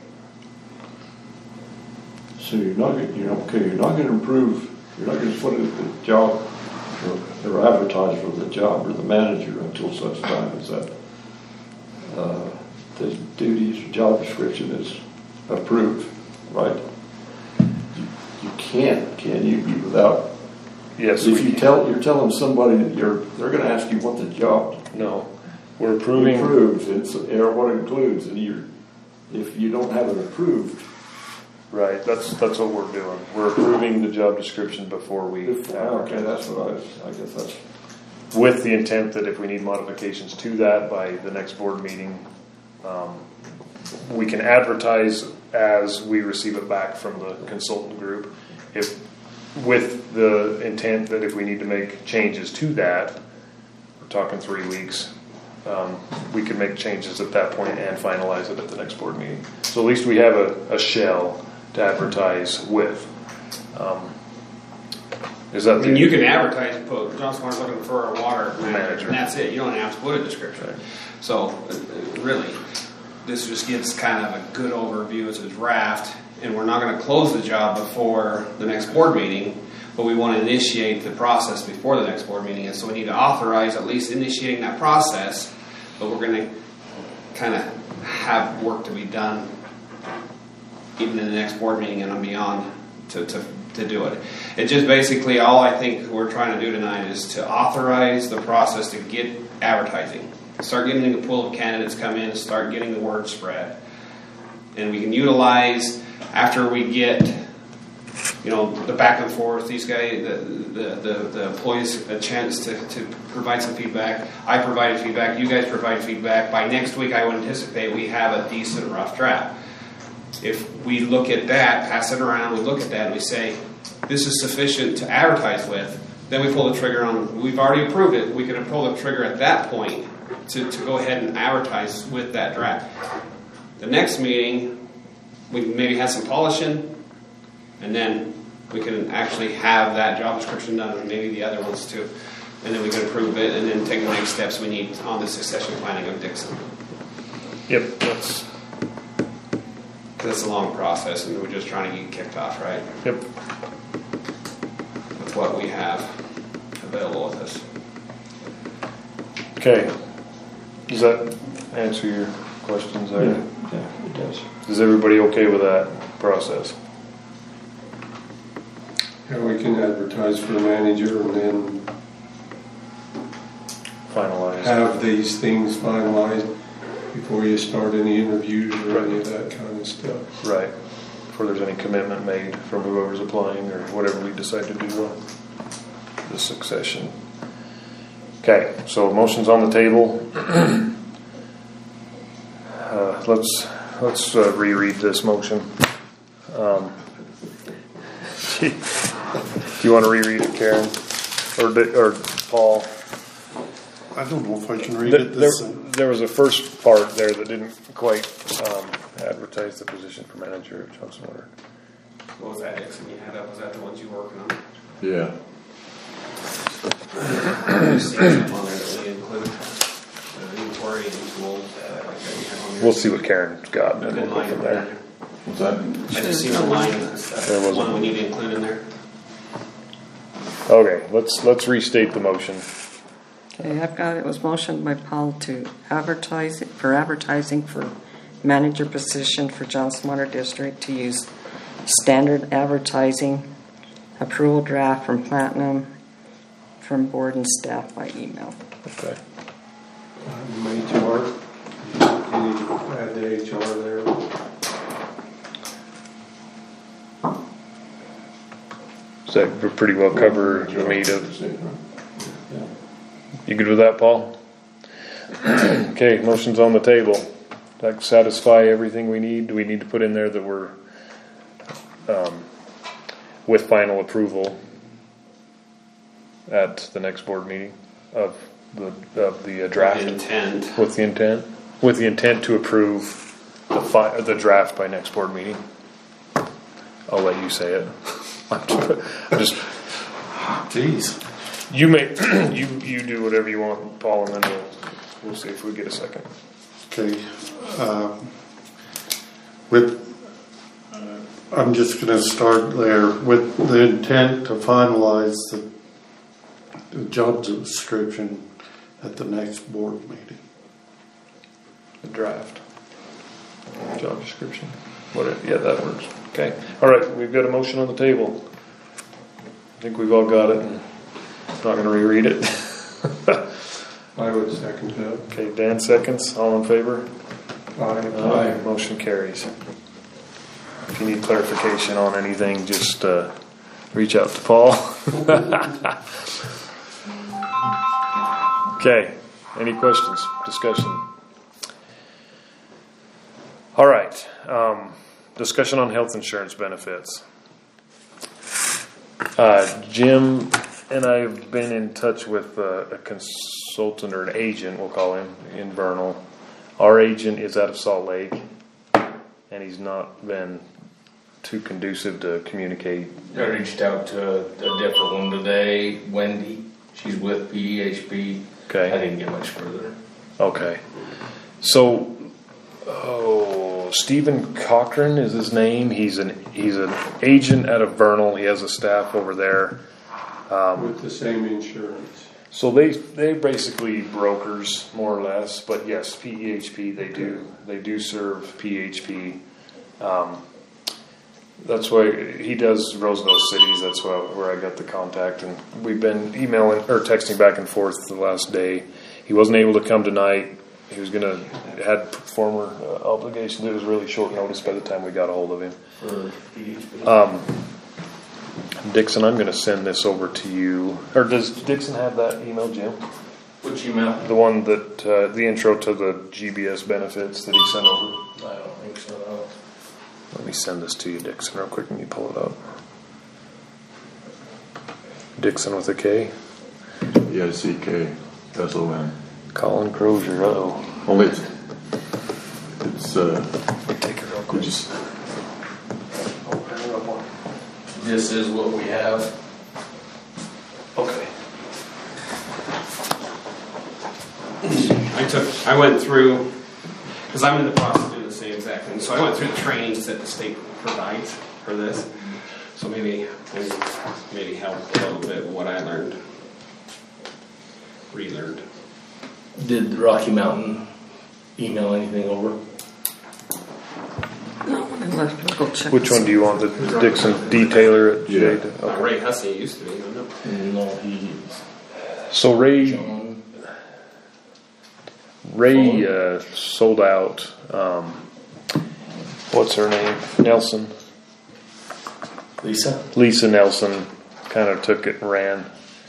So you're not, gonna- you're, okay, you're not gonna approve, you're not gonna put it the job, or, or advertise for the job or the manager until such time as that, uh, the duties or job description is approved, right? You, you can't, can you, without, Yes. if we you can. tell, you're telling somebody that you're, they're gonna ask you what the job No, we're approving. approves, and so, or what it includes, and you're, if you don't have it approved, Right, that's that's what we're doing. We're approving the job description before we if, okay, that's what I was, I guess that's, with the intent that if we need modifications to that by the next board meeting, um, we can advertise as we receive it back from the consultant group. If with the intent that if we need to make changes to that, we're talking three weeks. Um, we could make changes at that point and finalize it at the next board meeting. So at least we have a, a shell to advertise with. Um, is that I mean, the, you can advertise, put John Smart's looking for a water manager, Manager. and that's it. You don't have to put a description. Right. So, uh, really, this just gives kind of a good overview as a draft, and we're not going to close the job before the next board meeting, but we want to initiate the process before the next board meeting, and so we need to authorize at least initiating that process, but we're going to kind of have work to be done even in the next board meeting and beyond to, to, to do it. It just basically, all I think we're trying to do tonight is to authorize the process to get advertising. Start getting the pool of candidates come in, start getting the word spread. And we can utilize, after we get, you know, the back and forth, these guys, the, the, the, the employees a chance to, to provide some feedback. I provided feedback, you guys provide feedback. By next week, I would anticipate we have a decent rough draft. If we look at that, pass it around, we look at that and we say, this is sufficient to advertise with, then we pull the trigger on, we've already approved it, we can pull the trigger at that point to, to go ahead and advertise with that draft. The next meeting, we maybe have some polishing, and then we can actually have that job description done, and maybe the other ones too. And then we can approve it, and then take the next steps we need on the succession planning of Dixon. yep, that's, Because it's a long process, and we're just trying to get kicked off, right? yep. With what we have available with us. Okay. Does that answer your questions there? yeah, yeah, it does. Is everybody okay with that process? Yeah, we can advertise for a manager and then Finalized. have these things finalized before you start any interviews or any of that kind of stuff. Right. Before there's any commitment made from whoever's applying or whatever we decide to do on the succession. Okay, so motion's on the table. uh, let's let's uh, reread this motion. Um, do you want to reread it, Karen, or di- or Paul? I don't know if I can read There, it this there, there was a first part there that didn't quite um, advertise the position for manager of Johnson Water. What was that, Dixon, you had up? Was that the ones you were working on? Yeah. Just see something on there that we include. The inventory and tools, uh, like that you have on there. We'll see what Karen's got, and A then good we'll go line from in there. there. What's that? I just seen a line, uh, There was one a- we need to include in there. Okay, let's let's restate the motion. Okay, I've got, it was motioned by Paul to advertise, for advertising for manager position for Johnson Water District to use standard advertising, approval draft from Platinum, from board and staff by email. Okay. Um, H R, you need to add the H R there. that pretty well cover the meat of? You good with that, Paul? Okay, motion's on the table. Does that satisfy everything we need? Do we need to put in there that we're um, with final approval at the next board meeting of the of the uh, draft? Intent. With the intent, with the intent to approve the fi- the draft by next board meeting. I'll let you say it. I'm just, Jeez. you may you you do whatever you want, Paul, and then we'll we'll see if we get a second. Okay. Um, with, I'm just going to start there with the intent to finalize the, the job description at the next board meeting. The draft job description. What? Yeah, that works. Okay. All right. We've got a motion on the table. I think we've all got it. And I'm not going to reread it. I would second that. Okay. Dan seconds. All in favor? Aye. Aye. Motion carries. If you need clarification on anything, just uh, reach out to Paul. Okay. Any questions? Discussion? All right. Um, discussion on health insurance benefits. Uh, Jim and I have been in touch with uh, a consultant or an agent, we'll call him, in Vernal. Our agent is out of Salt Lake, and he's not been too conducive to communicate. I reached out to a, a different one today, Wendy. She's with P E H P. Okay. I didn't get much further. Okay. So, oh, Stephen Cochran is his name. He's an he's an agent out of Vernal. He has a staff over there. Um, With the same insurance. so they they basically brokers more or less. But yes, P E H P they do they do serve P H P. Um, that's why he does Roosevelt Cities. That's why, where I got the contact, and we've been emailing or texting back and forth the last day. He wasn't able to come tonight. He was gonna had former uh, obligations. It was really short notice by the time we got a hold of him. For P E H P. Um, Dixon, I'm going to send this over to you. Or does Dixon have that email, Jim? Which email? The one that uh, the intro to the G B S benefits that he sent over. I don't think so. No. Let me send this to you, Dixon, real quick. Let me pull it up. Dixon with a K. Yeah, C K S O N. Colin Crozier. Uh-oh. Only it's, it's uh, Take it real we quick. just, This is what we have. Okay. I took, I went through, because I'm in the process of doing the same exact thing. So I went through the trainings that the state provides for this. So maybe, maybe, maybe help a little bit with what I learned, relearned. Did Rocky Mountain email anything over? Let's go check. Which one do you want? The Dixon detailer at Yeah. Jade? Uh, Okay. Ray Hussey used to be, I don't know. No, he. So Ray John. Ray uh, sold out. Um, what's her name? Nelson. Lisa? Lisa Nelson kind of took it and ran.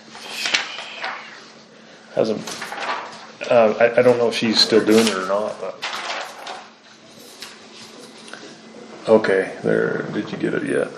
Hasn't. Uh, I, I don't know if she's still doing it or not, but. Okay, there. Did you get it yet?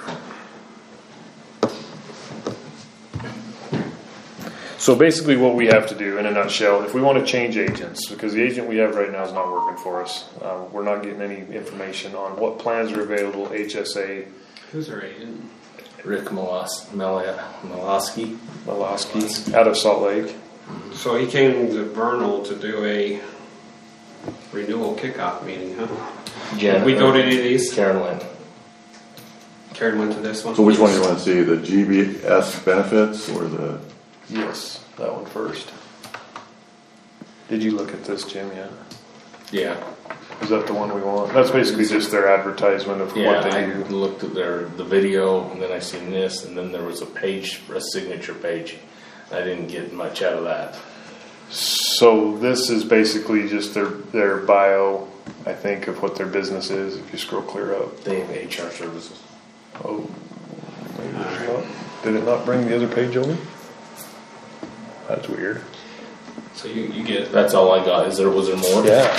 So basically what we have to do in a nutshell, if we want to change agents, because the agent we have right now is not working for us. Uh, we're not getting any information on what plans are available, H S A, Who's our agent? Rick Malos- Mel- Malosky. Malosky, out of Salt Lake. So he came to Vernal to do a renewal kickoff meeting, huh? Janet. We go to any of these? Karen Lynn. Karen went to this one. so which one do you want to see? The G B S benefits or the? Yes, that one first. Did you look at this, Jim, yet? Yeah. Is that the one we want? That's basically just their advertisement of Yeah, what they I do. looked at their the video, and then I seen this, and then there was a page, a signature page. I didn't get much out of that. So this is basically just their their bio, I think, of what their business is. If you scroll clear up. They have H R services. Oh, maybe there's not. Did it not bring the other page over? That's weird. So you, you get, That's all I got. Is there, was there more? Yeah.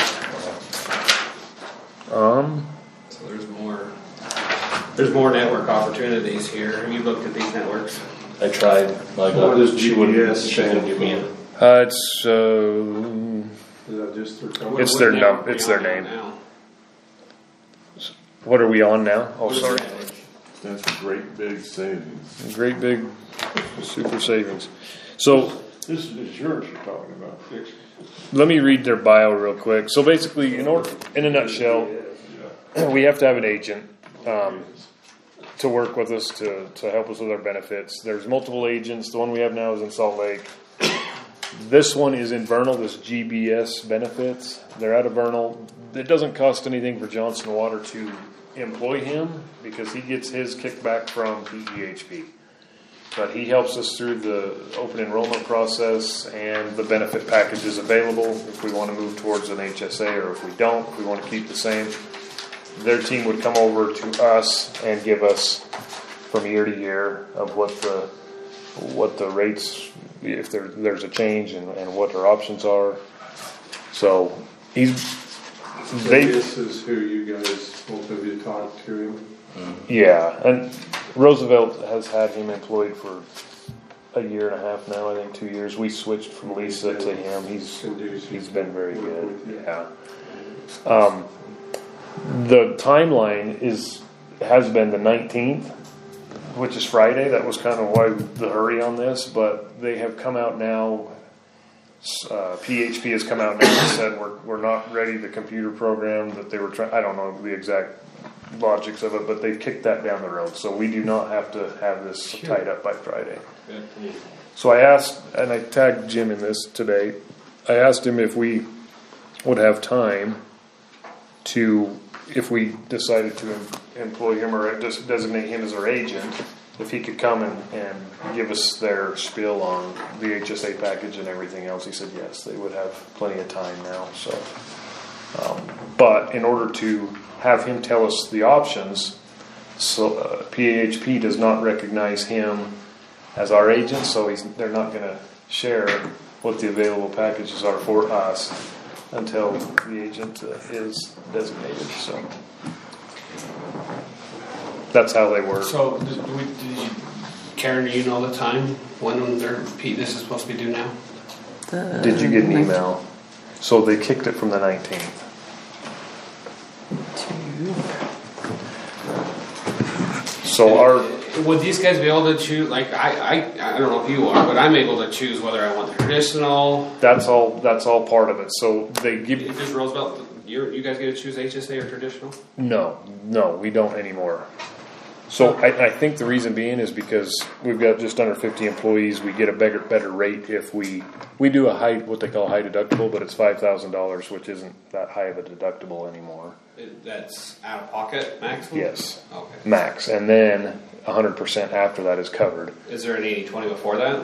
Um, so there's more, there's more network opportunities here. Have you looked at these networks? I tried. I What got, does she wouldn't, G P S she wouldn't stand give me a. uh, it's, uh, Is that just their company? It's What their network num- are it's you their on name. now? what are we on now? Oh, What is sorry. the network? That's a great big savings. Great big super savings. So This is insurance you're talking about. let me read their bio real quick. So basically, in order, in a nutshell, we have to have an agent um, to work with us to, to help us with our benefits. There's multiple agents. The one we have now is in Salt Lake. This one is in Vernal, this G B S Benefits. They're out of Vernal. It doesn't cost anything for Johnson Water to employ him because he gets his kickback from P E H P. But he helps us through the open enrollment process and the benefit packages available if we want to move towards an H S A or if we don't, if we want to keep the same. Their team would come over to us and give us from year to year of what the what the rates, if there, there's a change and, and what our options are. So he's So they this is who you guys, both of you talked to him? yeah, and Roosevelt has had him employed for a year and a half now. I think two years. We switched from Lisa to him. He's he's been very good. Yeah. Um, the timeline is has been the nineteenth, which is Friday. That was kind of why the hurry on this. But they have come out now. Uh, P H P has come out now and said we're we're not ready. The computer program that they were trying. I don't know the exact logics of it, but they've kicked that down the road. So we do not have to have this tied up by Friday. So I asked, and I tagged Jim in this today. I asked him if we would have time to, if we decided to em- employ him or just designate him as our agent, if he could come and, and give us their spiel on the H S A package and everything else. He said yes, they would have plenty of time now. So, um, but in order to have him tell us the options, so uh, P A H P does not recognize him as our agent, so he's, they're not going to share what the available packages are for us until the agent uh, is designated. So that's how they work. So, did, we, did you, Karen, do you know the time when they're, Pete, this is supposed to be due now? The Did you get an nineteenth email? So they kicked it from the nineteenth. So our Would these guys be able to choose? Like I, I, I don't know if you are, but I'm able to choose whether I want the traditional. that's all that's all part of it. So they give Does Roosevelt? You you guys get to choose H S A or traditional? no, no, we don't anymore. So I, I think the reason being is because we've got just under fifty employees. We get a better better rate if we we do a high what they call high deductible, but it's five thousand dollars, which isn't that high of a deductible anymore. It, that's out of pocket maximum. Yes, Okay. max, and then one hundred percent after that is covered. Is there an eighty twenty before that?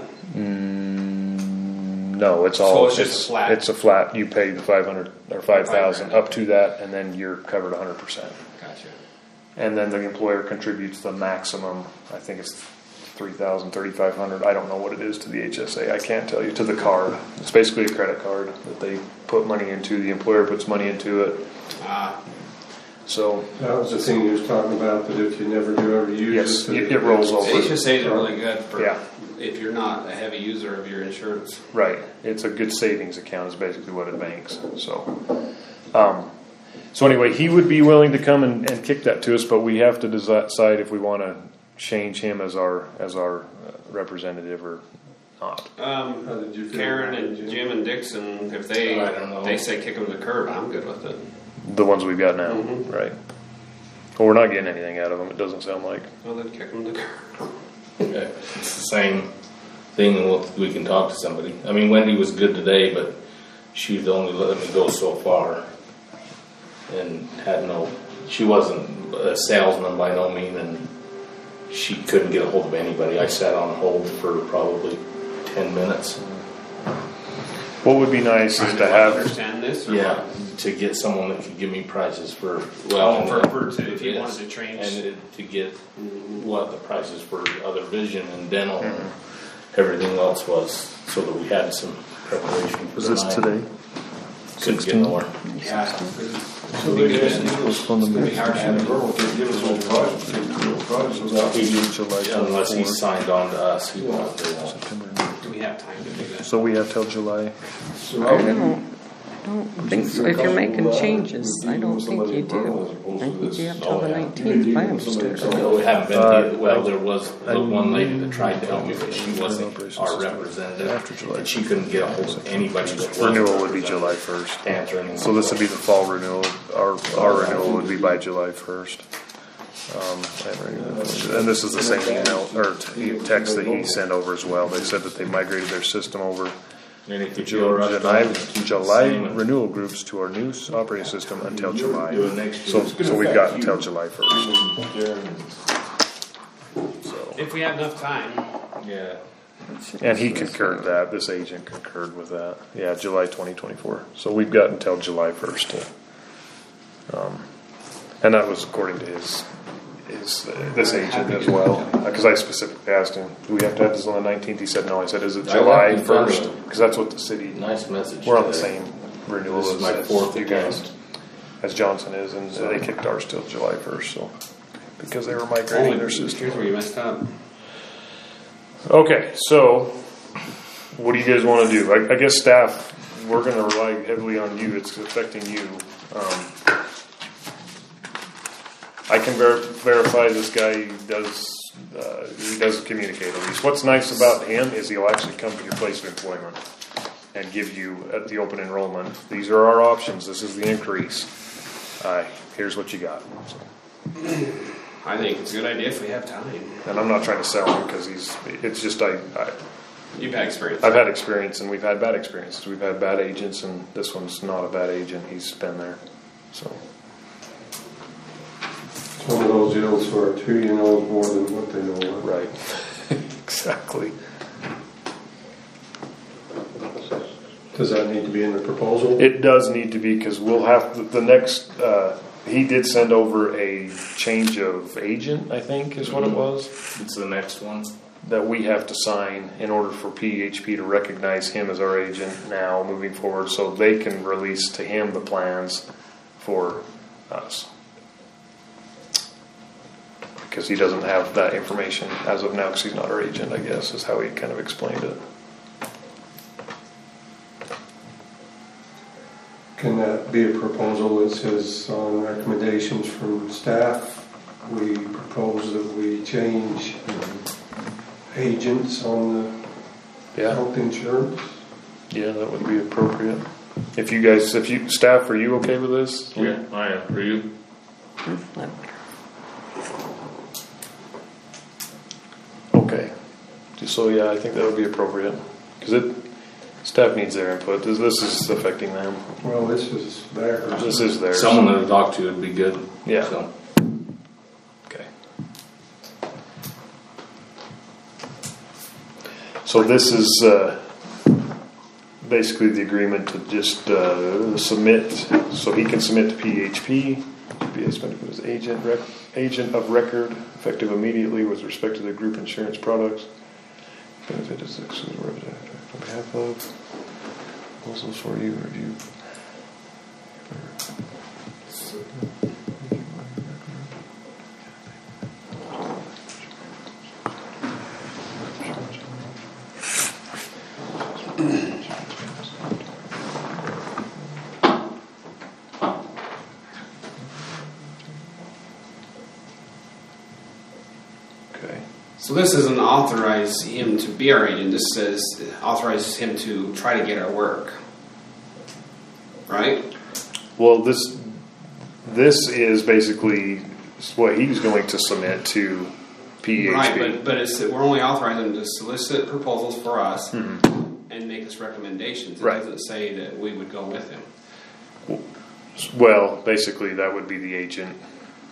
Mm, no, it's all. So it's just a flat? It's a flat. You pay the five hundred or five thousand up to that, and then you're covered one hundred percent. Gotcha. And then the employer contributes the maximum. I think it's three thousand, thirty-five hundred. I don't know what it is to the H S A. I can't tell you. To the card, it's basically a credit card that they put money into. The employer puts money into it. Ah, So That was the thing he was talking about, that if you never do ever use yes, it. it, it rolls over. H S As are really good for Yeah. if you're not a heavy user of your insurance. Right. It's a good savings account is basically what it banks. So, um, so anyway, he would be willing to come and, and kick that to us, but we have to decide if we want to change him as our as our uh, representative or not. Um, How did you feel Karen about it, and Jim? Jim and Dixon, if they I don't know. they say kick them to the curb, I'm good with it. The ones we've got now, Mhm. right? Well, we're not getting anything out of them. It doesn't sound like. Well, then kick them to the curb. Okay. It's the same thing, and we'll, we can talk to somebody. I mean, Wendy was good today, but she'd only let me go so far, and had no. She wasn't a salesman by no mean, and she couldn't get a hold of anybody. I sat on hold for probably ten minutes. What would be nice is Trying to have. understand this. Or Yeah, what? to get someone that could give me prices for, well, Oh, for- and, for- to- if you yes, wanted to change. and it- to get what the prices for other vision and dental and everything else was, so that we had some preparation for Was this tonight. today? Couldn't get sixteen? nowhere. Yeah. So they guess Postpone the It's gonna be meeting. hard to- and the girl can give us all prices, take real prices out. July Unless he twenty-fourth. signed on to us, he won't. They won't. September. Do we have time to do that? So we have till July. So I don't, I don't think so. If you're making changes, I don't think you do. I think you have till the nineteenth, if I understood it. No, we haven't been, Uh, to- well, there was the I- one lady that tried to help me, but she wasn't Operations our system. representative. After July. And she couldn't get a hold of anybody that was. Renewal would be July first. Answer anything. So this would be the fall renewal. Our, our renewal would be by July first. Um, and this is the same email, or t- text that he sent over as well. They said that they migrated their system over And if you to feel rushed July, on, keep it July the same and renewal groups to our new operating system until July. do it next So, year. so we've got until July first. So, If we have enough time. Yeah. and he concurred that, this agent concurred with that. Yeah, July twenty twenty-four. So we've got until July first to, um, and that was according to his, his, uh, this agent as well. Because I specifically asked him, do we have to have this on the nineteenth? He said no. I said, is it I July like the thought first? of it. Because that's what the city, Nice message. we're on the today. same renewal This is as my as fourth you guys, account. as Johnson is, and they kicked ours till July first, so, because they were Oh, migrating their system. here's where you messed up. Okay, so what do you guys want to do? I, I guess staff, we're going to rely heavily on you. It's affecting you. Um, I can ver- verify this guy does. Uh, he does communicate at least. What's nice about him is he'll actually come to your place of employment and give you at the open enrollment. These are our options. This is the increase. Uh, here's what you got. So, I think it's a good idea if we have time. and I'm not trying to sell him because he's. It's just I. I You've had experience. I've had experience, and we've had bad experiences. We've had bad agents, and this one's not a bad agent. He's been there, so It's one of those deals where two you know more than what they know. right, exactly. Does that need to be in the proposal? It does need to be because we'll have the, the next. Uh, he did send over a change of agent, I think, is what it was, It's the next one. that we have to sign in order for P H P to recognize him as our agent now moving forward, so they can release to him the plans for us. Because he doesn't have that information as of now because he's not our agent, I guess, is how he kind of explained it. Can that be a proposal that says on recommendations from staff, we propose that we change agents on the Yeah, health insurance? yeah, that would be appropriate. If you guys, if you, staff, are you okay with this? Yeah, I am. For you? Okay. So yeah, I think that would be appropriate. Because it, staff needs their input. This, this is affecting them. Well, this is theirs. This is theirs. Someone to talk to would be good. Yeah. So, Okay. So this is uh, basically the agreement to just uh, submit, so he can submit to P H P, to be as agent, rec, agent of record, effective immediately with respect to the group insurance products. Benefit is exclusive on behalf of proposals for you review. Okay. So this doesn't authorize him to be our agent. This says authorizes him to try to get our work, right? Well, this this is basically what he's going to submit to P H P. Right, but but it's we're only authorizing him to solicit proposals for us Mm-hmm. and make us recommendations. It Right. doesn't say that we would go with him. Well, basically, that would be the agent.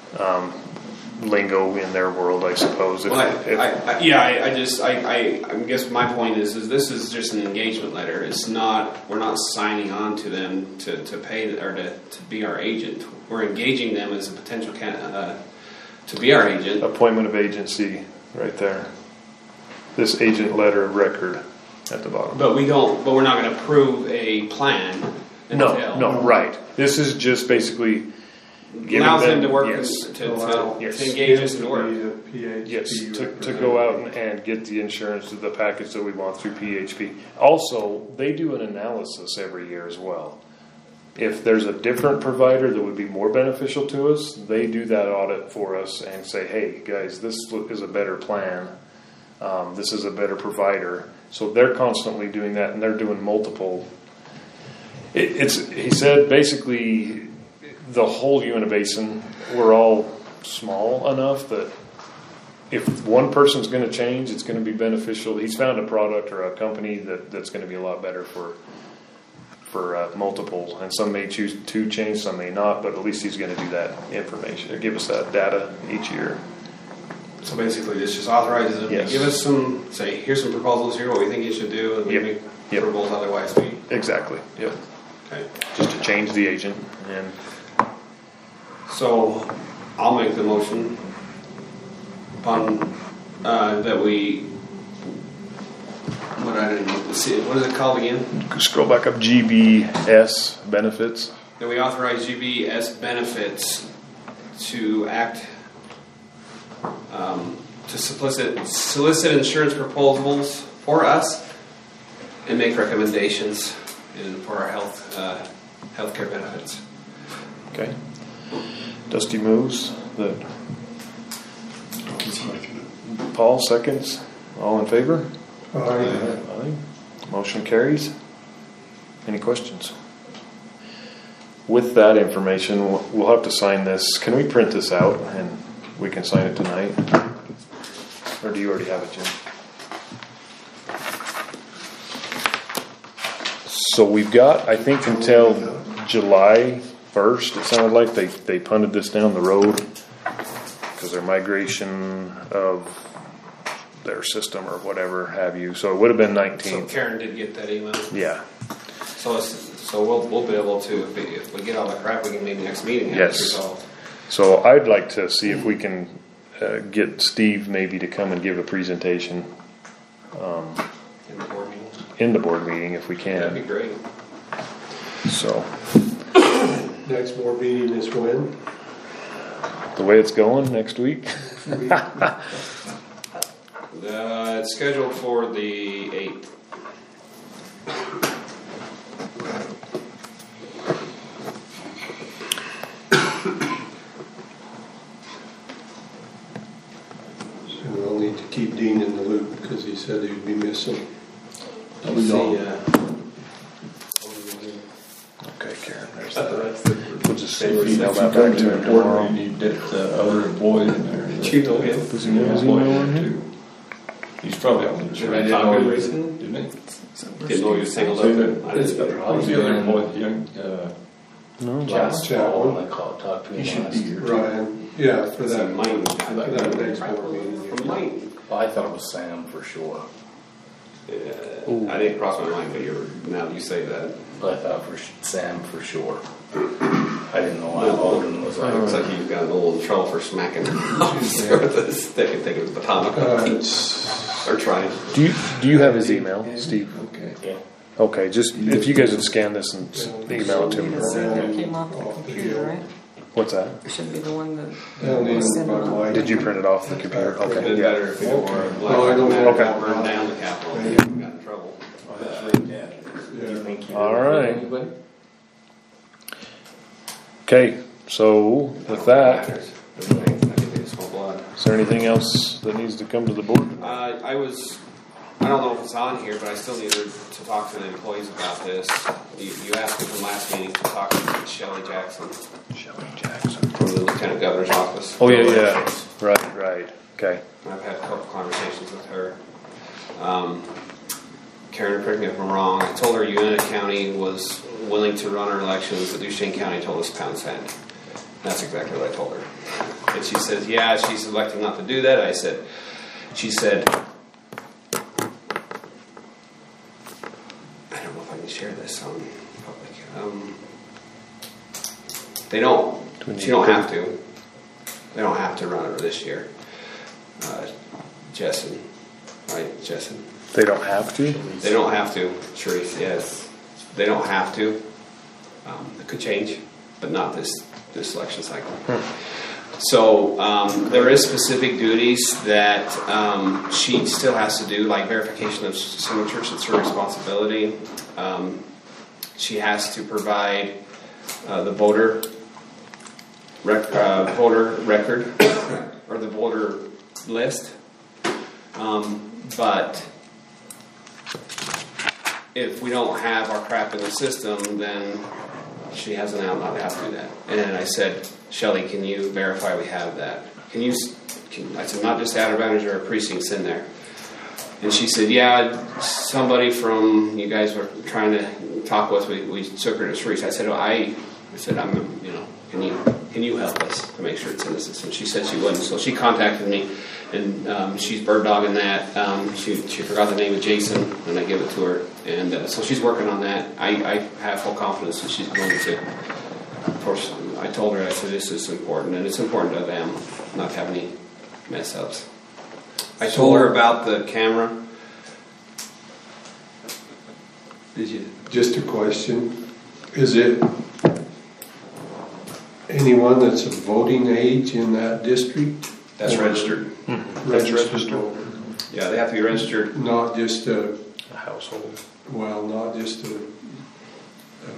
um, lingo in their world, I suppose. If, Well, I, if, I, I, yeah, I, I just, I, I, I guess my point is, is this is just an engagement letter. It's not, we're not signing on to them to, to pay or to, to be our agent. We're engaging them as a potential can, uh, to be our agent. appointment of agency, right there. This agent letter of record at the bottom. But we don't, but we're not going to approve a plan No, until. no, right. This is just basically giving Allows them to work, yes, to, to, Allow yes. to engage us in work. Be a P H P yes, to, to go out and, and get the insurance of the package that we want through P H P. Also, they do an analysis every year as well. If there's a different provider that would be more beneficial to us, they do that audit for us and say, hey, guys, this is a better plan. Um, this is a better provider. So they're constantly doing that, and they're doing multiple. It, it's he said basically the whole Uinta Basin, we're all small enough that if one person's going to change, it's going to be beneficial. He's found a product or a company that, that's going to be a lot better for for uh, multiple, and some may choose to change, some may not, but at least he's going to do that information or give us that data each year. So basically, this just authorizes them Yes. to give us some, say, here's some proposals here, what we think you should do, and we Yep. make Yep. approvals otherwise we, Exactly. Yep. okay. Just to change the agent and. So, I'll make the motion upon, uh, that we, what I didn't see, what is it called again? Scroll back up, G B S benefits. That we authorize G B S benefits to act, um, to solicit, solicit insurance proposals for us and make recommendations in, for our health, uh, healthcare benefits. Okay. Dusty moves. The Paul seconds. All in favor? Aye. Aye. Motion carries. Any questions? With that information, we'll- we'll have to sign this. Can we print this out and we can sign it tonight? Or do you already have it, Jim? So we've got, I think, until July first. It sounded like they, they punted this down the road because their migration of their system or whatever have you. So it would have been So nineteenth. Karen did get that email. Yeah. So it's, so we'll, we'll be able to, if we, if we get all the crap, we can maybe next meeting have it Yes. resolved. So I'd like to see if we can uh, get Steve maybe to come and give a presentation In the board meeting. in the board meeting if we That'd be can. great. So Next board meeting is when? the way it's going next week. Uh, it's scheduled for the eighth. So we'll need to keep Dean in the loop because he said he'd be missing. Let's see, uh, Okay, Karen. There's That that. the rest of We'll just If you email come that back to to the him board tomorrow. meeting, you get the other employee in there. you know him. Does he have his email on here? He's probably on the Should I insurance. talk to him Didn't recently? he? Didn't know you was taking a See look. that? I didn't see that. Who's the other employee, the young, uh, No. last Chapel. fall, I called, talked to him. he should last- be here. too. Ryan, yeah, for It's a that, mine. for that next board meeting. From mine. Well, I thought it was Sam for sure, Uh, I didn't cross my mind, but you're, now that you say that. but I thought for sh- Sam for sure. I didn't know why Alden was like. Looks like he's got a little trouble for smacking the officer with a stick and taking his baton. Uh, it's, Or trying. Do you do you have his email, Steve? Okay. Yeah. Okay, just if you guys would scan this and s- email it to The me. thing that came off the computer, right? What's that? Should be the one that. down in was sent by on. Mike. Did you print it off the computer? It'd Okay. been better if it were No, I don't black know. matter Okay. burned down the Capitol. We got in trouble. Yeah. All right. Okay, so with that, I think they smell blood. is there anything else that needs to come to the board? Uh, I was, I don't know if it's on here, but I still need to, to talk to the employees about this. You, you asked me from last meeting to talk to Shelley Jackson Shelley Jackson. from the Lieutenant Governor's office. Oh yeah, yeah. Right, right. Okay. I've had a couple conversations with her. Um, Karen, correct me if I'm wrong, I told her Uinta County was willing to run our elections, but Duchesne County told us pound sand. That's exactly what I told her. And she says, yeah, she's electing not to do that. I said, she said, I don't know if I can share this on public. Um, they don't, she don't have to. They don't have to run it this year. Uh, Jessen, right, Jessen? They don't have to? They don't have to, Sharice, yes. They don't have to. Um, it could change, but not this, this election cycle. Hmm. So um, there is specific duties that um, she still has to do, like verification of signatures. It's her responsibility. Um, she has to provide uh, the voter rec- uh, voter record or the voter list. Um, but if we don't have our crap in the system, then she has an out not to have to do that. And then I said, Shelley, can you verify we have that? Can you, can, I said, not just Outer Boundaries or precincts in there. And she said, yeah, somebody from you guys were trying to talk with, we, we took her to Sharice. I said, well, I, I said, I'm, you know, can you, can you help us to make sure it's in the system? She said she wouldn't. So she contacted me, and um, she's bird dogging that. Um, she, she forgot the name of Jason, and I gave it to her. And uh, so she's working on that. I, I have full confidence that she's going to. Of course, I told her, I said, this is important, and it's important to them not to have any mess ups. I told her about the camera. Did you? Just a question. Is it anyone that's of voting age in that district? That's or registered. Mm-hmm. Registered, registered. voter? Yeah, they have to be registered. Not just a, A household. well, not just a, a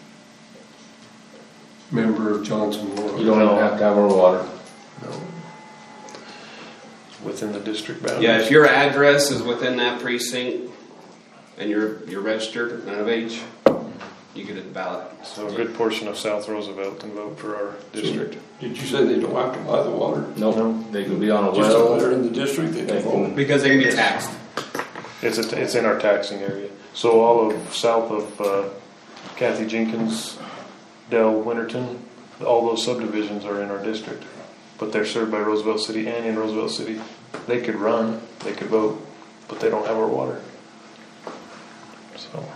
member of Johnson Ward. You don't even have to have our water. No. Within the district boundaries. Yeah, if your address is within that precinct and you're you're registered and of age, you get a ballot. So a good portion of South Roosevelt can vote for our district. Did you say they don't have to buy the water? No, they can be on a Just if well. they're in the district, they They can can- vote. Because they can be taxed. It's a, it's in our taxing area. So all of south of uh, Kathy Jenkins, Dell, Winterton, all those subdivisions are in our district, but they're served by Roosevelt City and in Roosevelt City. They could run, they could vote, but they don't have our water. So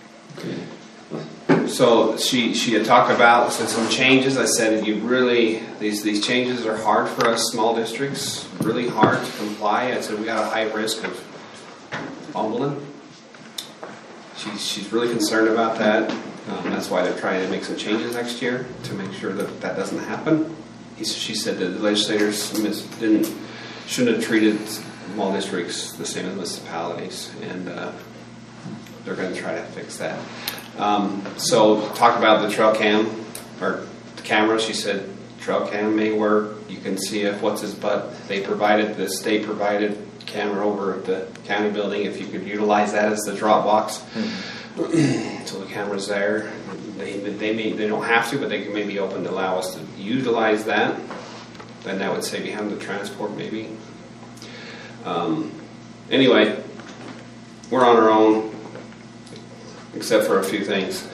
So she she had talked about said some changes. I said, you really these these changes are hard for us small districts, really hard to comply. I said we got a high risk of fumbling. She's she's really concerned about that. Um, that's why they're trying to make some changes next year to make sure that that doesn't happen. He, she said that the legislators didn't shouldn't have treated small districts the same as municipalities, and uh, they're going to try to fix that. Um, so talk about the trail cam or the camera. She said trail cam may work. You can see if what's his butt. They provided the state provided camera over at the county building. If you could utilize that as the drop box, mm-hmm. So the camera's there. They they may they don't have to, but they can maybe open to allow us to utilize that. Then that would save you having to transport maybe. Um, anyway, we're on our own. Except for a few things.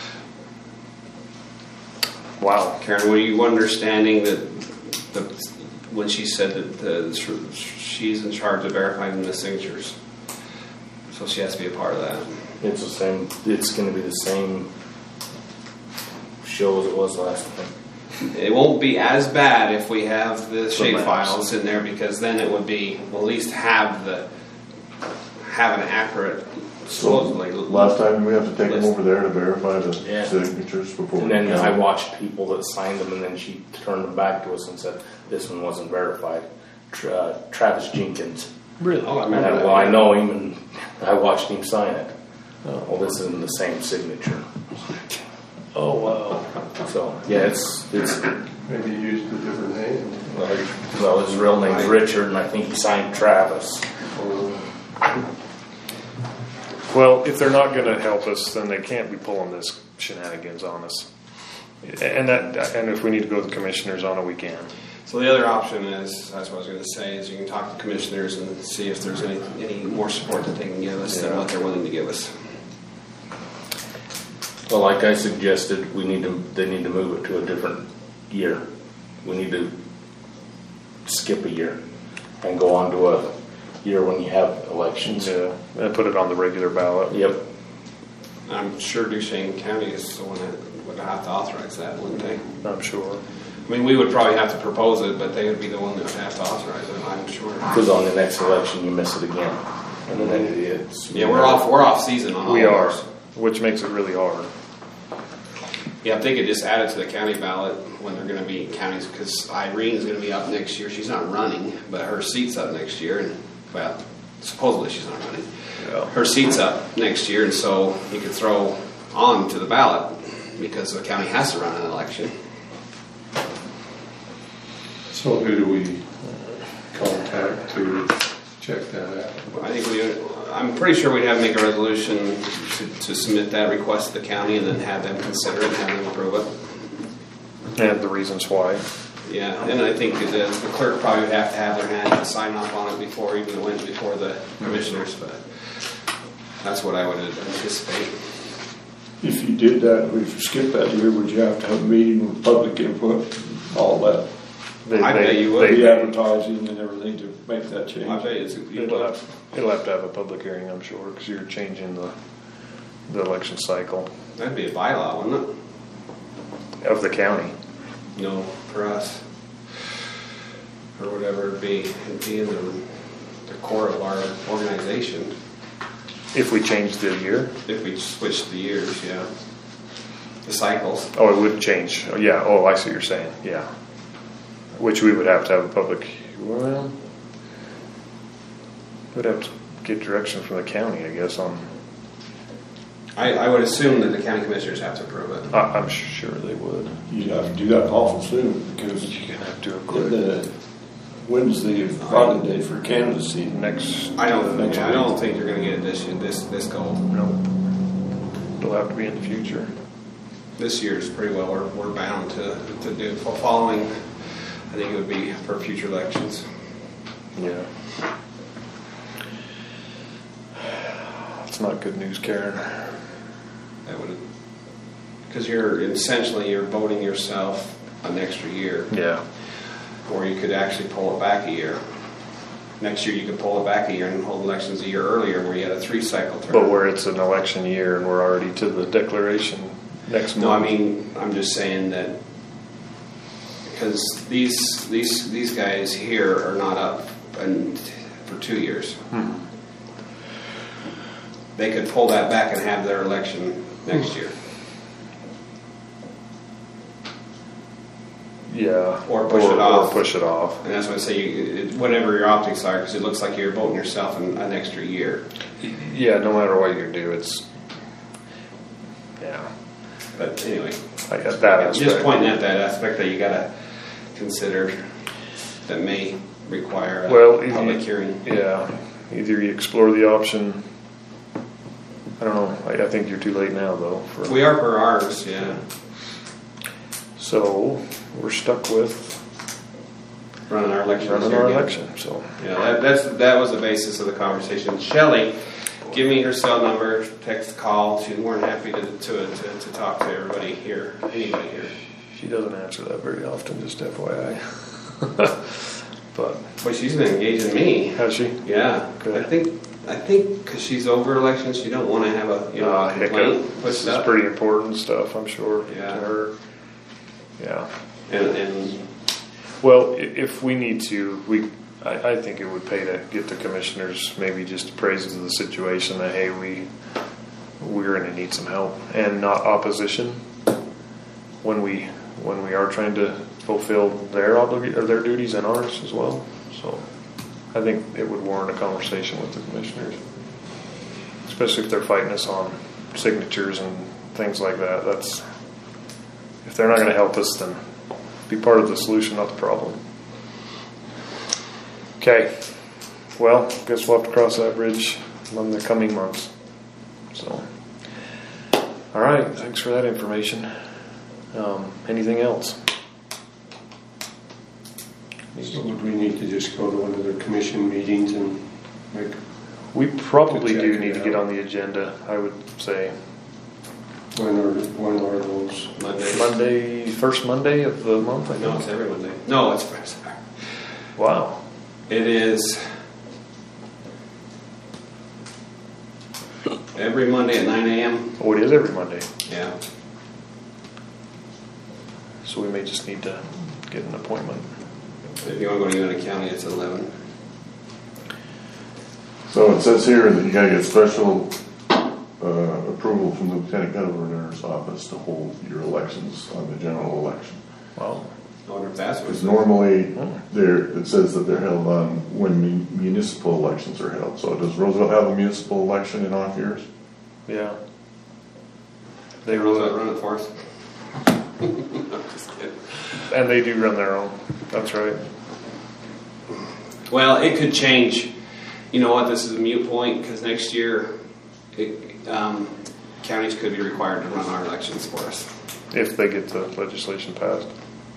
wow. Karen, were you understanding that the when she said that the, she's in charge of verifying the signatures, so she has to be a part of that? It's the same. It's going to be the same show as it was last time. It won't be as bad if we have the shape maps. files in there, because then it would be we'll at least have the have an accurate. Supposedly, Last time we have to take them over there to verify the Yeah. signatures before. And we then count. I watched people that signed them, and then she turned them back to us and said, "This one wasn't verified." Tra- uh, Travis Jenkins. Really? Oh, I And remember I, that. well, I know him, and I watched him sign it. Well, this isn't the same signature. Oh wow. So yeah, it's it's. Maybe you used a different hand. Well, he- well, his real name's Richard, and I think he signed Travis. Well, if they're not going to help us, then they can't be pulling this shenanigans on us. And that, and if we need to go to the commissioners on it, we can. So the other option is, that's what I was going to say, is you can talk to commissioners and see if there's any any more support that they can give us than what they're willing to give us. Well, like I suggested, we need to. They need to move it to a different year. We need to skip a year and go on to a year when you have elections. Yeah, and put it on the regular ballot. Yep. I'm sure Duchesne County is the one that would have to authorize that, wouldn't they? I'm sure. I mean, we would probably have to propose it, but they would be the one that would have to authorize it, I'm sure. Because on the next election, you miss it again. And then it, it's. Yeah, we're off, we're off season on all We of are, ours. which makes it really hard. Yeah, if they could just add it to the county ballot when they're going to be counties, because Irene's going to be up next year. She's not running, but her seat's up next year, and well, supposedly she's not running. Yeah. Her seat's up next year, and so you could throw on to the ballot because the county has to run an election. So who do we contact to check that out? I think we, I'm pretty sure we'd have to make a resolution to, to submit that request to the county and then have them consider it and have them approve it. And the reasons why. Yeah, and I think the, the clerk probably would have to have their hand and sign off on it before even it went before the commissioners, but that's what I would anticipate. If you did that, if you skipped that year, would you have to have a meeting with public input, all that? They, I they, bet you would. they- The advertising and everything to make that change? I'll tell you, it's, you It'll put, have, it'll have to have a public hearing, I'm sure, because you're changing the, the election cycle that'd be a bylaw, wouldn't it? of the county. No, for us. Or whatever it'd be, it'd be in the, the core of our organization. If we change the year, If we switch the years, yeah. The cycles. oh, it would change. Oh, yeah, oh, I see what you're saying, yeah. Which we would have to have a public, well, we'd have to get direction from the county, I guess, on, I, I would assume that the county commissioners have to approve it. I, I'm sure they would. You'd have to do that awful soon, because You're gonna have to do it quick. the, when's the filing date for candidacy? Next, I don't, Next I week. don't think you're gonna get it this, this, this goal. no, it'll have to be in the future. This year's pretty well, we're, we're bound to, to do, following, I think it would be for future elections. Yeah. It's not good news, Karen. That would, because you're, essentially, you're voting yourself an extra year. Yeah. Or you could actually pull it back a year. Next year you could pull it back a year and hold elections a year earlier where you had a three cycle term. But where it's an election year and we're already to the declaration next No, I month. mean, I'm just saying that because these these these guys here are not up and for two years. Hmm. They could pull that back and have their election next year. Yeah. Or push it off. Or push it off. And that's why I say, you, it, whatever your optics are, because it looks like you're voting yourself an, an extra year. Yeah, no matter what you do, it's, yeah. But anyway, I got that just aspect. pointing at that aspect that you got to consider that may require a Well, if public you- hearing. Yeah, either you explore the option, I don't know, I, I think you're too late now though. For, We are for ours, yeah. So, we're stuck with Running our election. running this year our again. election, so. Yeah, that, that's that was the basis of the conversation. Shelley, give me her cell number, text, call. She's more than happy to to, to to talk to everybody here, anybody here. She doesn't answer that very often, just F Y I. But, Boy, she's been engaging me. has she? Yeah, Good. I think I think because she's over elections, she don't want to have a you know Uh, a hiccup. complaint This pushed is up. pretty important stuff, I'm sure, Yeah. to her. Yeah. And, and Well, i- if we need to, we, I, I think it would pay to get the commissioners maybe just appraised of the situation that, hey, we, we're gonna need some help and not opposition when we, when we are trying to fulfill their oblig, or their duties and ours as well. So I think it would warrant a conversation with the commissioners, especially if they're fighting us on signatures and things like that. That's, if they're not gonna help us, then be part of the solution, not the problem. Okay. Well, guess we'll have to cross that bridge in the coming months. So, all right. Thanks for that information. Um, anything else? So would we need to just go to one of their commission meetings and make, We probably To check do it need to get out. on the agenda, I would say. When are, when are those? Monday. Monday, first Monday of the month, I No, think. it's every Monday. No, it's Friday. Wow. It is every Monday at nine a.m. Oh, it is every Monday. Yeah. So we may just need to get an appointment. If you want to go to Uinta County, it's eleven. So it says here that you gotta get special uh, approval from the lieutenant governor's office to hold your elections on the general election. Wow. I wonder if that's Because what. normally, there, it says that they're held on when mun- municipal elections are held. So does Roosevelt have a municipal election in off years? Yeah. They They Roosevelt will, run it for us. I'm just kidding. and they do run their own. That's right. Well, it could change. You know what? This is a mute point because next year, it, um, counties could be required to run our elections for us. If they get the legislation passed,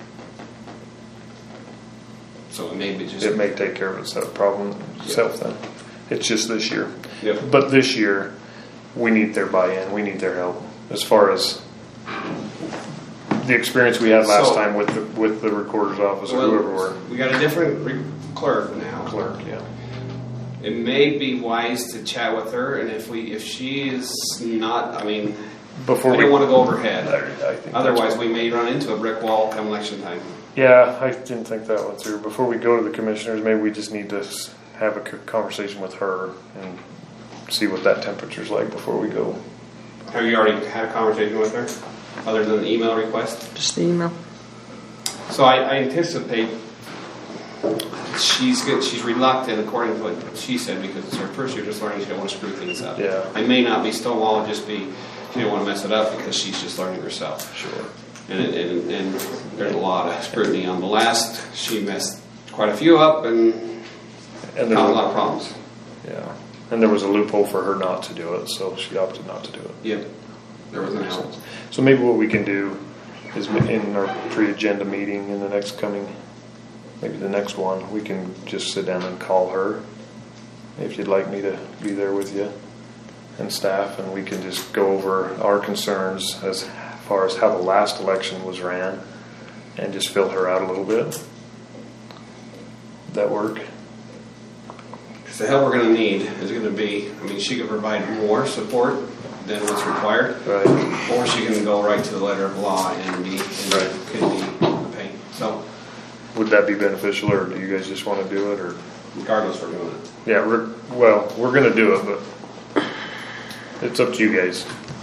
So it may be just. it may take care of itself problem itself then. It's just this year. Yep. But this year, we need their buy-in. We need their help as far as the experience we had last So- time with the, with the recorder's office or Well, whoever were we got a different re- clerk now. clerk. Yeah. It may be wise to chat with her, and if we, if she is not, I mean, Before I we don't want to go over her head. I think Otherwise, we may run into a brick wall come election time. Yeah, I didn't think that one through. Before we go to the commissioners, maybe we just need to s- have a c- conversation with her and see what that temperature's like before we go. Have you already had a conversation with her, other than the email request? Just the email. So I, I anticipate she's good. She's reluctant, according to what she said, because it's her first year just learning. She don't want to screw things up. Yeah. I may not be Stonewall, just be she didn't want to mess it up because she's just learning herself. Sure. And, it, and and there's a lot of scrutiny on the last. She messed quite a few up and And there caused a was, lot of problems. yeah, and there was a loophole for her not to do it, so she opted not to do it. Yep. There was an out. So maybe what we can do is in our pre-agenda meeting in the next coming, maybe the next one, we can just sit down and call her if you'd like me to be there with you and staff, and we can just go over our concerns as far as how the last election was ran and just fill her out a little bit. Would that work? Because the help we're going to need is going to be, I mean, she can provide more support than what's required, Right. or she can go right to the letter of law and be, and Right. could be a pain. So, Would that be beneficial, or do you guys just want to do it, or? regardless, we're doing it. Yeah, we're, well, we're gonna do it, but it's up to you guys.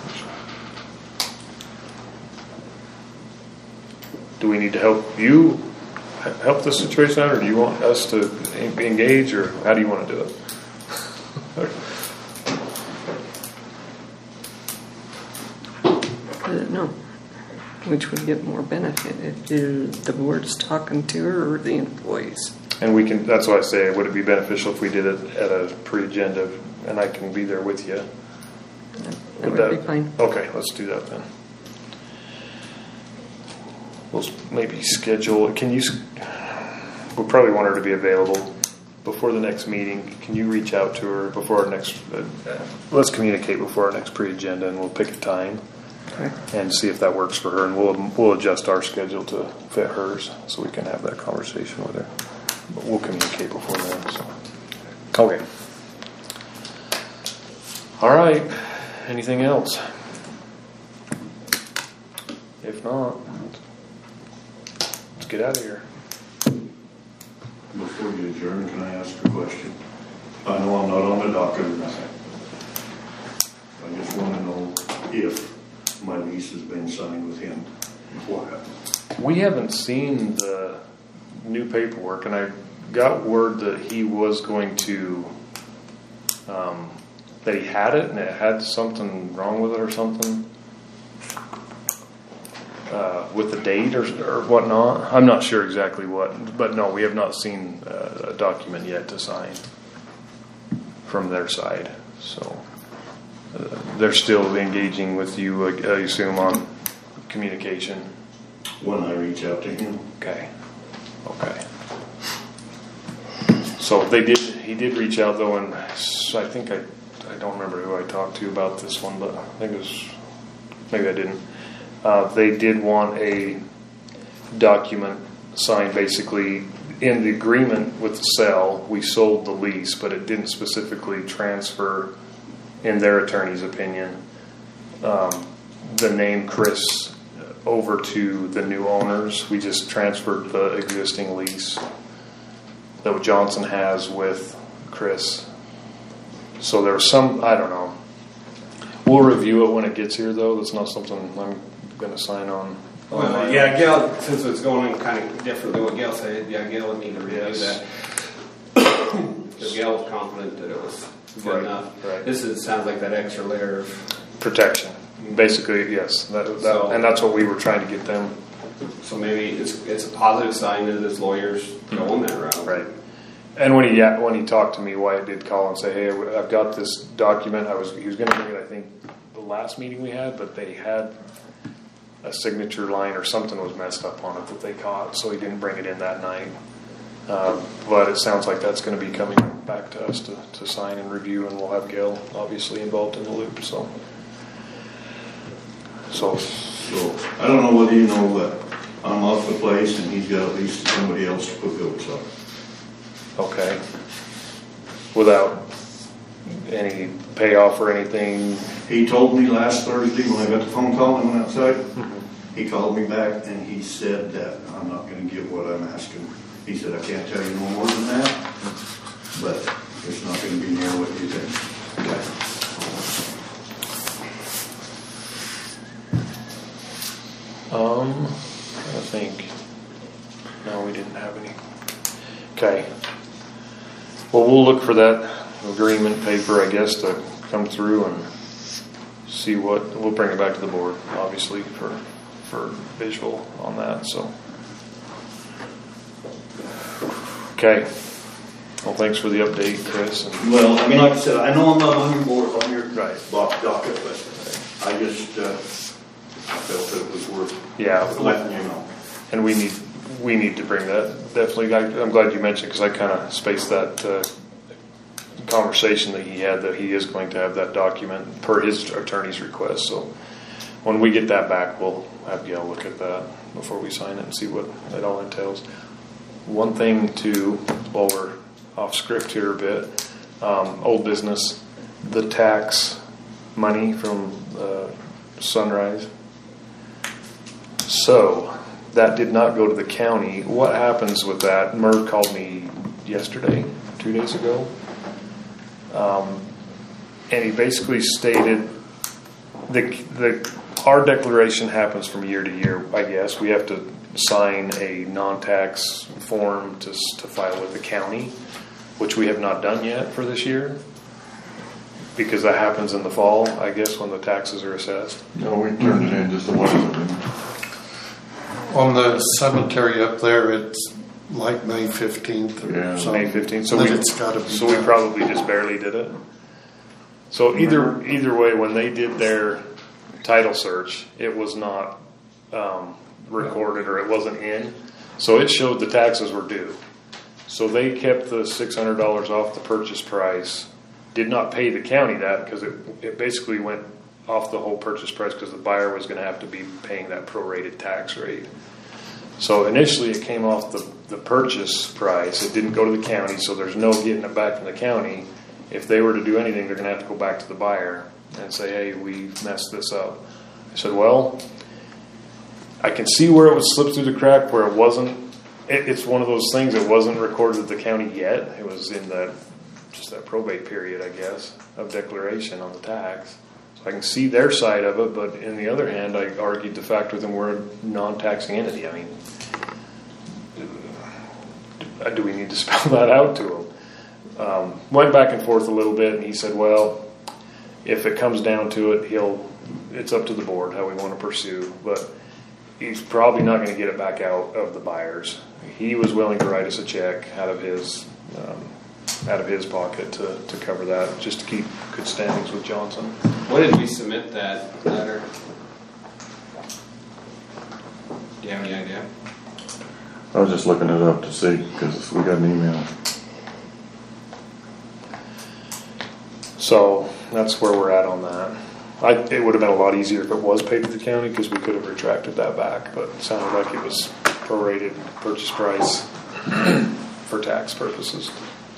Do we need to help you help the situation out, or do you want us to engage, or how do you want to do it? I don't know. Which would get more benefit if you, the board's talking to her or the employees. And we can, that's why I say, would it be beneficial if we did it at a pre-agenda, and I can be there with you? That would be fine. Okay, let's do that then. We'll s- maybe schedule, can you, s- we'll probably want her to be available before the next meeting. Can you reach out to her before our next, uh, uh, let's communicate before our next pre-agenda, and we'll pick a time Okay. and see if that works for her, and we'll, we'll adjust our schedule to fit hers, so we can have that conversation with her. But we'll communicate before then, so. Okay. All right. Anything else? If not, let's get out of here. Before you adjourn, can I ask a question? I know I'm not on the docket or nothing. I just want to know if my lease has been signed with him. What happened? We haven't seen the new paperwork, and I got word that he was going to, um, that he had it and it had something wrong with it or something. Uh, with the date or, or whatnot. I'm not sure exactly what, but no, we have not seen uh, a document yet to sign from their side. So uh, they're still engaging with you, I I assume, on communication. When I reach out to him? Okay. Okay. So they did. He did reach out though, and I think I, I don't remember who I talked to about this one, but I think it was maybe I didn't. Uh, they did want a document signed, basically in the agreement with the sale, we sold the lease, but it didn't specifically transfer, in their attorney's opinion, um, the name Chris over to the new owners. We just transferred the existing lease that Johnson has with Chris. So there's some, I don't know. We'll review it when it gets here, though. That's not something I'm going to sign on. Well, yeah, Gail, since it's going in kind of different than what Gail said, yeah, Gail would need to review Yes. that. Because Gail was confident that it was good Right, enough. right. This is, sounds like that extra layer of, Protection. Basically, yes. That, that, So- and that's what we were trying to get them. so maybe it's it's a positive sign that his lawyers going that route. Right. And when he yeah, when he talked to me, Wyatt did call and say, "Hey, I've got this document. I was he was going to bring it. I think the last meeting we had, but they had a signature line or something was messed up on it that they caught, so he didn't bring it in that night. Um, but it sounds like that's going to be coming back to us to, to sign and review, and we'll have Gail obviously involved in the loop. So, so So, I don't know whether you know that I'm off the place and he's got a lease to somebody else to put goats up. okay, without any payoff or anything. He told me last Thursday when I got the phone call and went outside, he called me back and he said that I'm not gonna get what I'm asking. He said, I can't tell you no more than that, but it's not gonna be near what you think. Um, I think. No, we didn't have any. Okay. Well, we'll look for that agreement paper, I guess, to come through and see what, we'll bring it back to the board, obviously, for, for visual on that, so. Okay. Well, thanks for the update, Chris. And Well, I mean, like I said, I know I'm not on your board, on your Right. box docket, but I just, uh, I felt that it was worth Yeah. letting you know. And we need, we need to bring that, definitely, I- I'm glad you mentioned, because I kind of spaced that uh, conversation that he had, that he is going to have that document per his attorney's request, so when we get that back, we'll have Gail look at that before we sign it and see what it all entails. One thing too, while we're off script here a bit, um, old business, the tax money from uh, Sunrise. So that did not go to the county. What happens with that? Merv called me yesterday, two days ago, um, and he basically stated the the our declaration happens from year to year. I guess we have to sign a non-tax form to to file with the county, which we have not done yet for this year, because that happens in the fall, I guess, when the taxes are assessed. No, we turned it in just a while ago. On the cemetery up there, it's like May fifteenth or Yeah. something. May fifteenth. So But we, it's gotta be so we done. probably just barely did it. So either either way, when they did their title search, it was not um, recorded, or it wasn't in. So it showed the taxes were due. So they kept the six hundred dollars off the purchase price. Did not pay the county that, because it it basically went off the whole purchase price, because the buyer was going to have to be paying that prorated tax rate. So initially it came off the, the purchase price. It didn't go to the county, so there's no getting it back from the county. If they were to do anything, they're going to have to go back to the buyer and say, hey, we messed this up. I said, well, I can see where it would slip through the crack, where it wasn't. It, it's one of those things that wasn't recorded at the county yet. It was in that, just that probate period, I guess, of declaration on the tax. I can see their side of it, but in the other hand, I argued the fact with them we're a non-taxing entity. I mean, do we need to spell that out to them? Um, went back and forth a little bit, and he said, well, if it comes down to it, he'll, it's up to the board how we want to pursue, but he's probably not going to get it back out of the buyers. He was willing to write us a check out of his um, out of his pocket to, to cover that, just to keep good standings with Johnson. When did we submit that letter? Do you have any idea? I was just looking it up to see, because we got an email. So that's where we're at on that. I, it would have been a lot easier if it was paid to the county, because we could have retracted that back, but it sounded like it was prorated purchase price for tax purposes.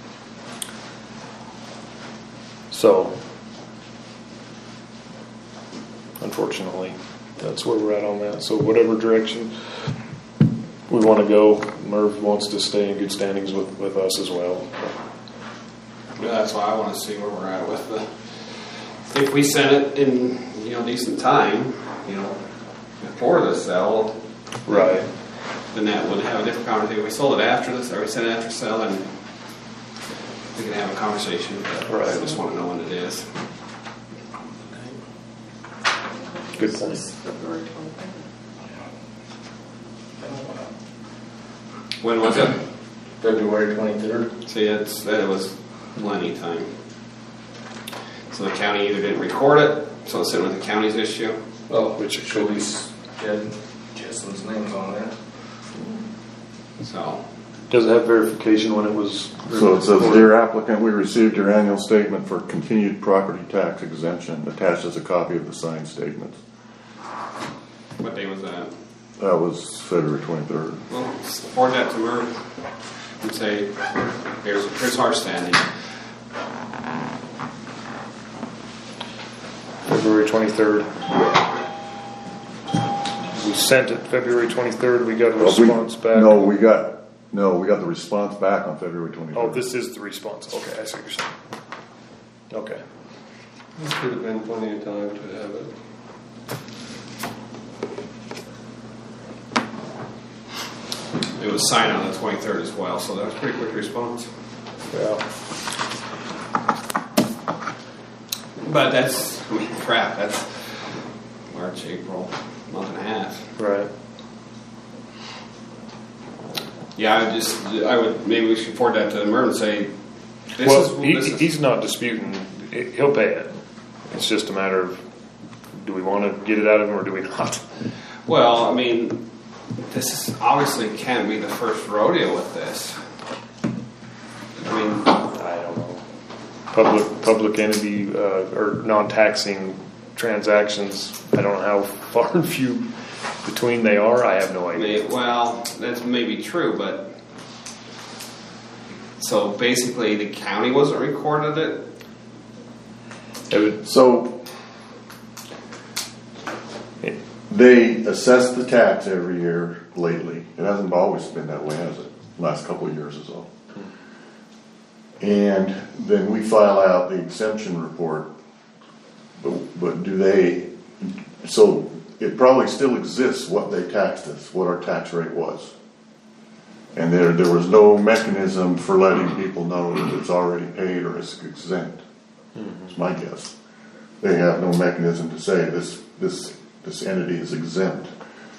So, unfortunately, that's where we're at on that. So whatever direction we want to go, Merv wants to stay in good standings with, with us as well. Yeah, that's why I want to see where we're at with the. If we send it in, you know, decent time, you know, before the sale, Right. then that would have a different conversation. If we sold it after this, or we sent it after sale, then we can have a conversation. But Right. I just want to know when it is. Good point. February twenty-third. When was it? February twenty-third. See, it's that it was plenty of time. So the county either didn't record it, so it's sitting with the county's issue. Well, which should be Jed Jessam's name's on there. So Does it have verification when it was? So it says, dear applicant, we received your annual statement for continued property tax exemption. Attached is a copy of the signed statement. what day was that? That was February twenty-third. Well, forward that to Merv and say, here's here's our standing. February twenty-third. We sent it February twenty-third. We got a response back. No, we got, no, we got the response back on February twenty-third. Oh, this is the response. Okay, I see what you're saying. Okay. There could have been plenty of time to have it. It was signed on the twenty-third as well, so that was a pretty quick response. Yeah. But that's, I mean, crap, that's March, April, month and a half. Right. Yeah, I would just, I would, maybe we should forward that to Merv and say, this Well, is, he, this is. he's not disputing. It- He'll pay it. It's just a matter of, do we want to get it out of him or do we not? Well, I mean, this is obviously can't be the first rodeo with this. I mean, I don't know. Public public entity uh, or non-taxing transactions. I don't know how far and few between they are. I have no idea. may- well, that's maybe true, but so basically the county wasn't recorded it. It would- So they assess the tax every year lately. It hasn't always been that way, has it? Last couple of years or so. And then we file out the exemption report. But, but do they, so it probably still exists what they taxed us, what our tax rate was. And there, there was no mechanism for letting people know that it's already paid or it's exempt. It's my guess. They have no mechanism to say this, this, this entity is exempt.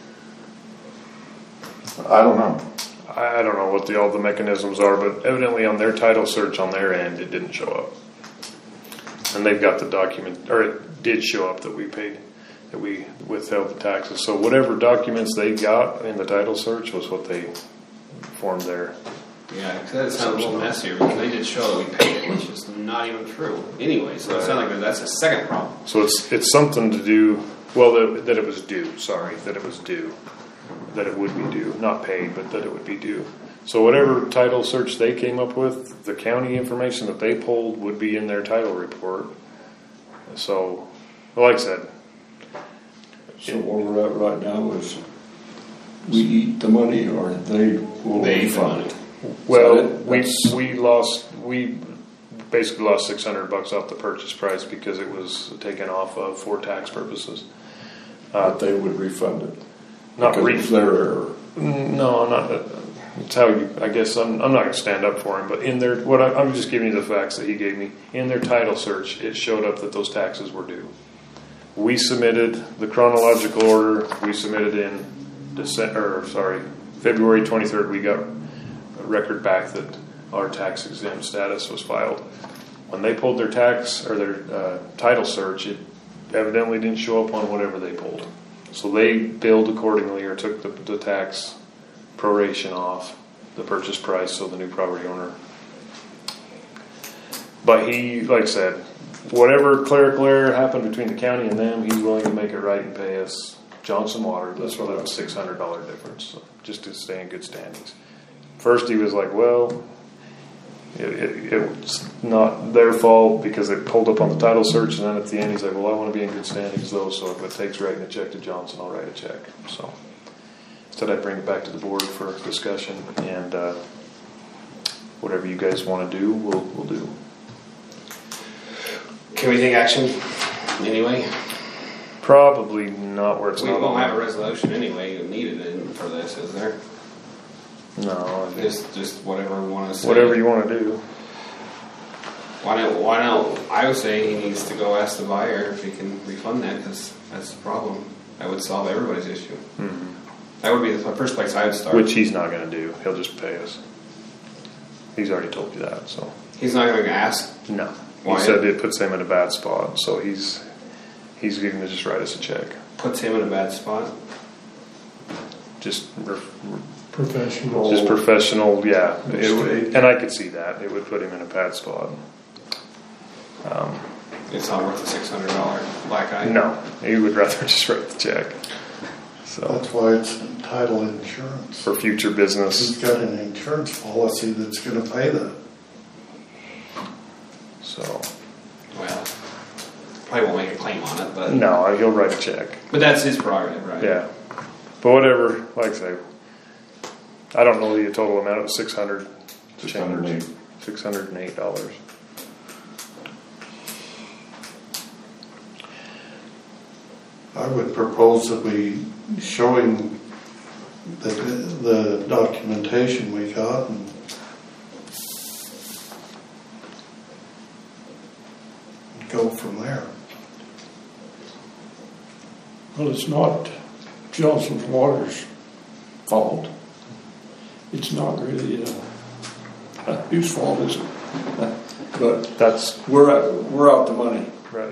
I don't know. I I don't know what the, all the mechanisms are, but evidently on their title search on their end, it didn't show up. And they've got the document, or it did show up that we paid, that we withheld the taxes. So whatever documents they got in the title search was what they formed their. Yeah, because that sounds a little messier because they did show that we paid it, which is not even true anyway. So it sounds like that's a second problem. So it's it's something to do. Well, that, that it was due. Sorry, that it was due. That it would be due, not paid, but that it would be due. So whatever title search they came up with, the county information that they pulled would be in their title report. So, like I said, So where we're at right now is we eat the money or they will They eat the refund money. it. well, So that- we that's- we lost we basically lost six hundred bucks off the purchase price because it was taken off of for tax purposes. Uh, But they would refund it. not Because re- it's their error. No, not. It's how you. I guess I'm. I'm not going to stand up for him. But in their, what I, I'm just giving you the facts that he gave me. In their title search, it showed up that those taxes were due. We submitted the chronological order. We submitted in December. Or sorry, February twenty-third. We got a record back that our tax exempt status was filed. When they pulled their tax or their uh, title search, it evidently didn't show up on whatever they pulled. So they billed accordingly or took the, the tax proration off the purchase price, so the new property owner. But he, like I said, whatever clerical error happened between the county and them, he's willing to make it right and pay us Johnson Water. That's what that six hundred dollar difference, so just to stay in good standings. First, he was like, "Well, it, it, it's not their fault because it pulled up on the title search," and then at the end, he's like, "Well, I want to be in good standings though, so if it takes writing a check to Johnson, I'll write a check." So instead, I bring it back to the board for discussion, and uh, whatever you guys want to do, we'll we'll do. Can we take action anyway? Probably not where it's We not. won't on. have a resolution anyway needed in for this, is there? No, I think Just, just whatever we want to say. whatever you want to do. Why don't, why don't, I would say he needs to go ask the buyer if he can refund that, because that's the problem. That would solve everybody's issue. Mm-hmm. That would be the first place I would start. Which he's not going to do. He'll just pay us. He's already told you that, so. He's not going to ask? No. He Why? said it puts him in a bad spot, so he's he's going to just write us a check. Puts him in a bad spot? Just re- Professional. just professional, yeah. It Mistake. would, and I could see that. It would put him in a bad spot. Um, It's not worth a six hundred dollar black eye? no, he would rather just write the check. So That's why it's title insurance. for future business. He's got an insurance policy that's gonna pay that. So Well, probably won't make a claim on it, but no, he'll write a check. but that's his prerogative, right? Yeah, but whatever. Like I say, I don't know the total amount. It was six hundred. six hundred eight. Six hundred and eight dollars. I would propose that we show him the, the documentation we got and go from there. Well, it's not Johnson Water's fault. It's not really uh, whose fault is it? But That's we're out, we're out the money, right.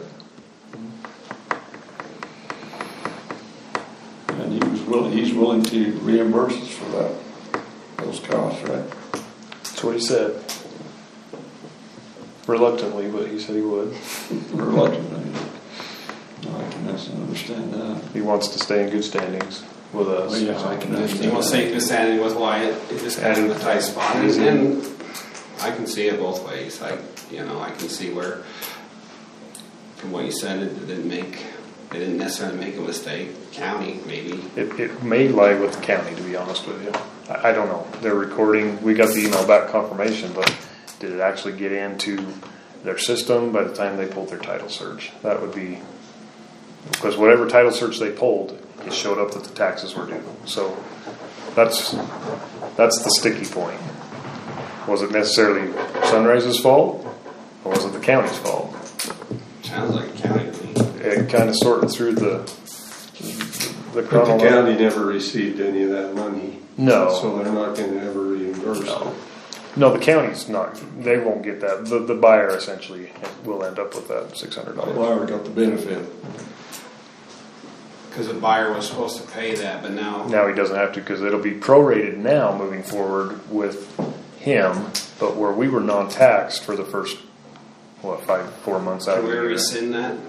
and he was willing. He's willing to reimburse us for that those costs, right? That's what he said. Reluctantly, but he said he would. Reluctantly. No, I can understand that. He wants to stay in good standings with us. Well, yeah, I can He understand wants to that. take the standing with Wyatt. It just kind of in a tight spot. And, and I can see it both ways. I, you know, I can see where, from what you said, it, it didn't make, they didn't necessarily make a mistake. County, maybe. It, it may lie with the county, to be honest with you. I, I don't know. They're recording. We got the email back confirmation, but did it actually get into their system by the time they pulled their title search? That would be, because whatever title search they pulled, it showed up that the taxes were due. So that's that's the sticky point. Was it necessarily Sunrise's fault, or was it the county's fault? Sounds like a county to me. It kind of sorted through the the But the chronology. county never received any of that money. No. So they're not gonna ever reimburse No. it. No, the county's not. They won't get that. The the buyer essentially will end up with that six hundred dollars. Well, I got the benefit. Because the buyer was supposed to pay that, but now. Now he doesn't have to because it'll be prorated now moving forward with him. But where we were non-taxed for the first what five four months out Can of we the year. rescind that?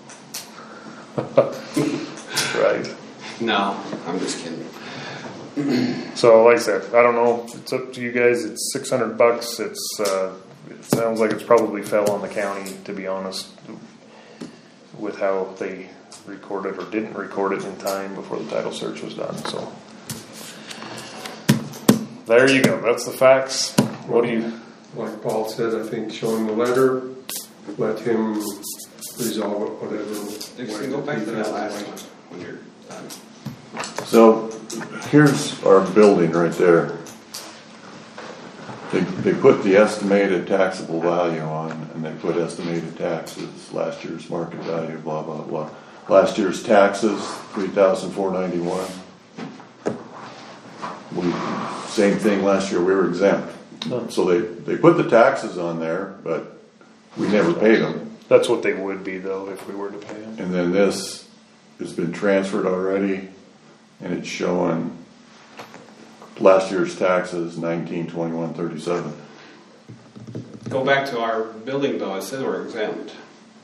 Right. No, I'm just kidding. So like I said, I don't know. It's up to you guys. It's six hundred bucks. It's uh, it sounds like it's probably fell on the county, to be honest, with how they recorded or didn't record it in time before the title search was done. So there you go. That's the facts. What do you? Like Paul said, I think show him the letter, let him resolve it, whatever. Just go back to that last one when you're done. So here's our building right there. They, they put the estimated taxable value on, and they put estimated taxes, last year's market value, blah, blah, blah. Last year's taxes, three thousand four ninety-one. We, same thing last year, we were exempt. So they, they put the taxes on there, but we never paid them. That's what they would be though if we were to pay them. And then this has been transferred already, and it's showing last year's taxes, nineteen twenty-one thirty-seven. Go back to our building bill. It says we're exempt.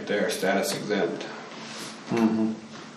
there, status exempt. Mm-hmm.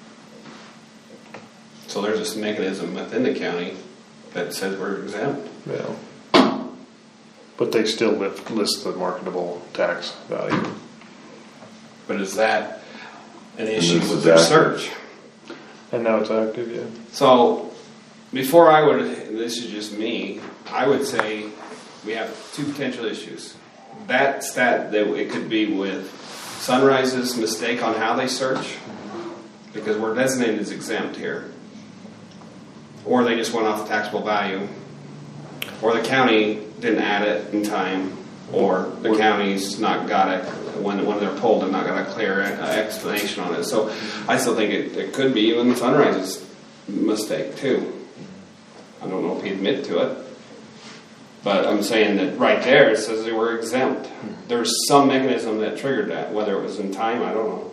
So there's this mechanism within the county that says we're exempt. Yeah. But they still list, list the marketable tax value. But is that an issue this with is their active. search? And now it's active, yeah. So before I would, and this is just me, I would say we have two potential issues. That stat, that it could be with Sunrise's mistake on how they search, because we're designated as exempt here. Or they just went off the taxable value. Or the county didn't add it in time. Or the county's not got it, when, when they're pulled, and not got a clear uh, explanation on it. So I still think it, it could be even Sunrise's mistake too. I don't know if he'd admit to it. But I'm saying that right there it says they were exempt. There's some mechanism that triggered that. Whether it was in time, I don't know.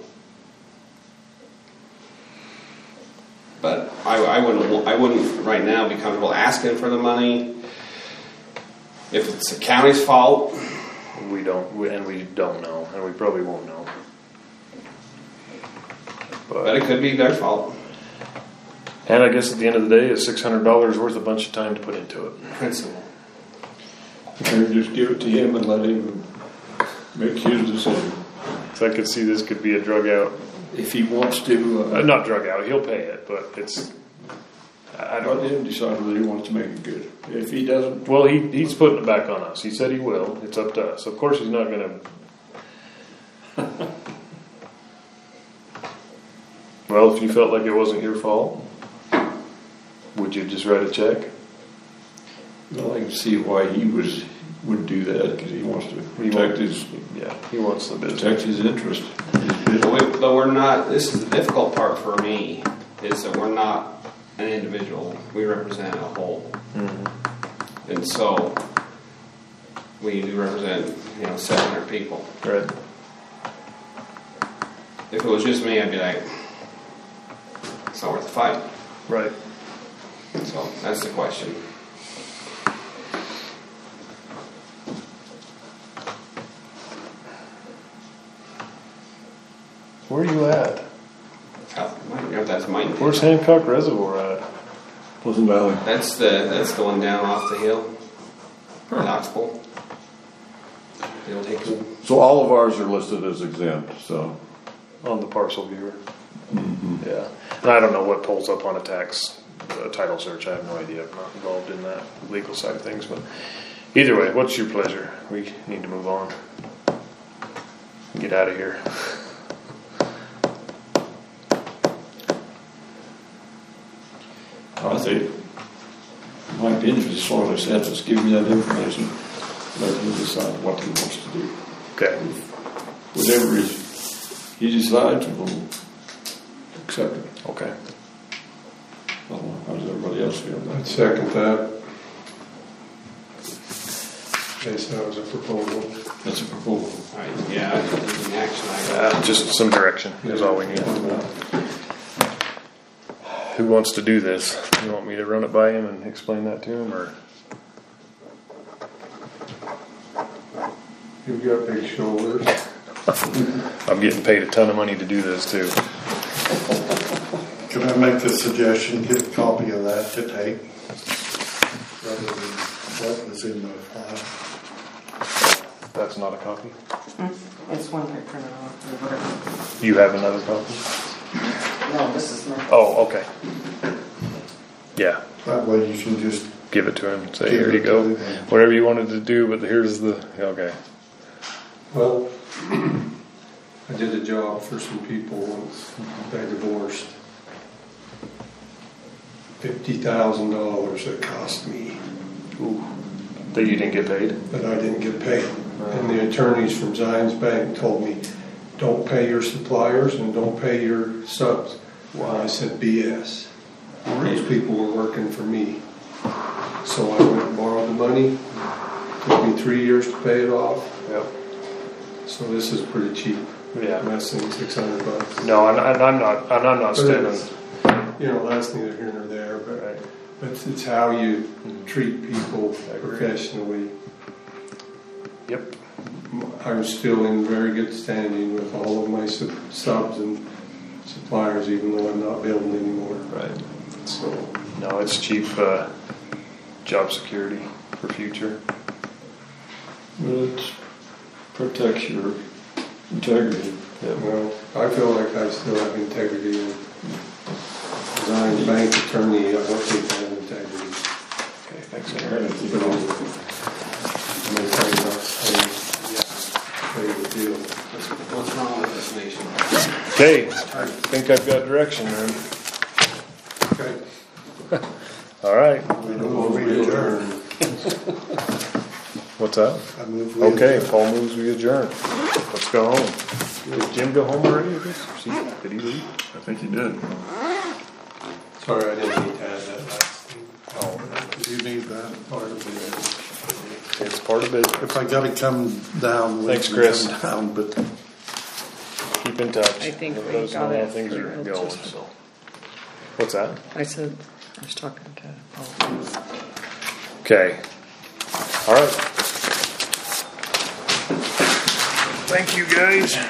But I, I wouldn't. I wouldn't right now be comfortable asking for the money. If it's the county's fault, We don't, we, and we don't know, and we probably won't know. but it could be their fault. And I guess at the end of the day, it's six hundred dollars worth a bunch of time to put into it. Principle. Maybe just give it to him and let him make his decision. So I could see this could be a drug out. If he wants to, Uh, uh, not drug out, he'll pay it, but it's, I I don't let him decide whether he wants to make it good. If he doesn't, Well, he, he's putting it back on us. He said he will. It's up to us. Of course, he's not going to. Well, if you felt like it wasn't your fault, would you just write a check? well, I can see why he was would do that because he wants to He protect wants- his Yeah, he wants the business. protect his interest. His But, business. we, but we're not. This is the difficult part for me. Is that we're not an individual. We represent a whole. Mm-hmm. And so we do represent, you know, seven hundred people. Right. If it was just me, I'd be like, it's not worth the fight. Right. So that's the question. Where are you at? How, I don't know if that's mine. Where's Hancock Reservoir at? Pleasant Valley. That's the that's the one down off the hill. Knoxville. The old Hickman. So all of ours are listed as exempt, so. On the parcel viewer. Yeah. And I don't know what pulls up on a tax uh, title search. I have no idea. I'm not involved in that legal side of things. But either way, what's your pleasure? We need to move on. Get out of here. I think, my opinion, as far as I said, just give me that information, let him decide what he wants to do. Okay. Whatever he, he decides, we'll accept it. Okay. I don't know, how does everybody else feel about I'd it? second that. Okay, so that was a proposal. That's a proposal. All right, yeah, it's an action item. Uh, just some direction is all we need. Who wants to do this? You want me to run it by him and explain that to him, or? You've got big shoulders. I'm getting paid a ton of money to do this too. Can I make the suggestion, get a copy of that to take? Rather than what was in the file. That's not a copy. It's one I printed off or whatever. You have another copy? No, this is my. Oh, okay. Yeah, That way you can just, give it to him. Say, Give here it you go. to him. Whatever you wanted to do, but here's the, okay. Well, I did a job for some people once. They divorced. Fifty thousand dollars it cost me, Ooh. That you didn't get paid? but I didn't get paid. And the attorneys from Zions Bank told me, don't pay your suppliers and don't pay your subs. Well, I said B S. Those people were working for me. So I went and borrowed the money. Took me three years to pay it off. Yep. So this is pretty cheap. Yeah. Less than six hundred bucks. No, and and I'm not, and I'm not But standing. it's, you know, that's neither here nor there, but, Right. but it's how you treat people professionally. Yep. I'm still in very good standing with all of my sub- subs and suppliers, even though I'm not building anymore. Right. So, No, it's cheap uh, job security for future. But it protects your integrity. well, I feel like I still have integrity. And as I'm a bank attorney, I don't think I have integrity. Okay, thanks, And Aaron. if you But I'm don't- going to tell you about play the deal. What's wrong with this nation? Okay, I think I've got direction then. Okay. All right. Move we adjourn. What's that? I move we Okay, adjourn. Paul moves we adjourn. Let's go home. Did Jim go home already? I guess? Or is he- Did he leave? I think you did. Sorry, I didn't mean to add that last thing. Oh, Do you need that part of it? it's part of it. If I gotta come down, we Thanks, can Chris. come down, but Keep in touch. I think Let we us know got how it things are for going. just- So, what's that? I said, I was talking to Paul. Okay. All right. Thank you, guys.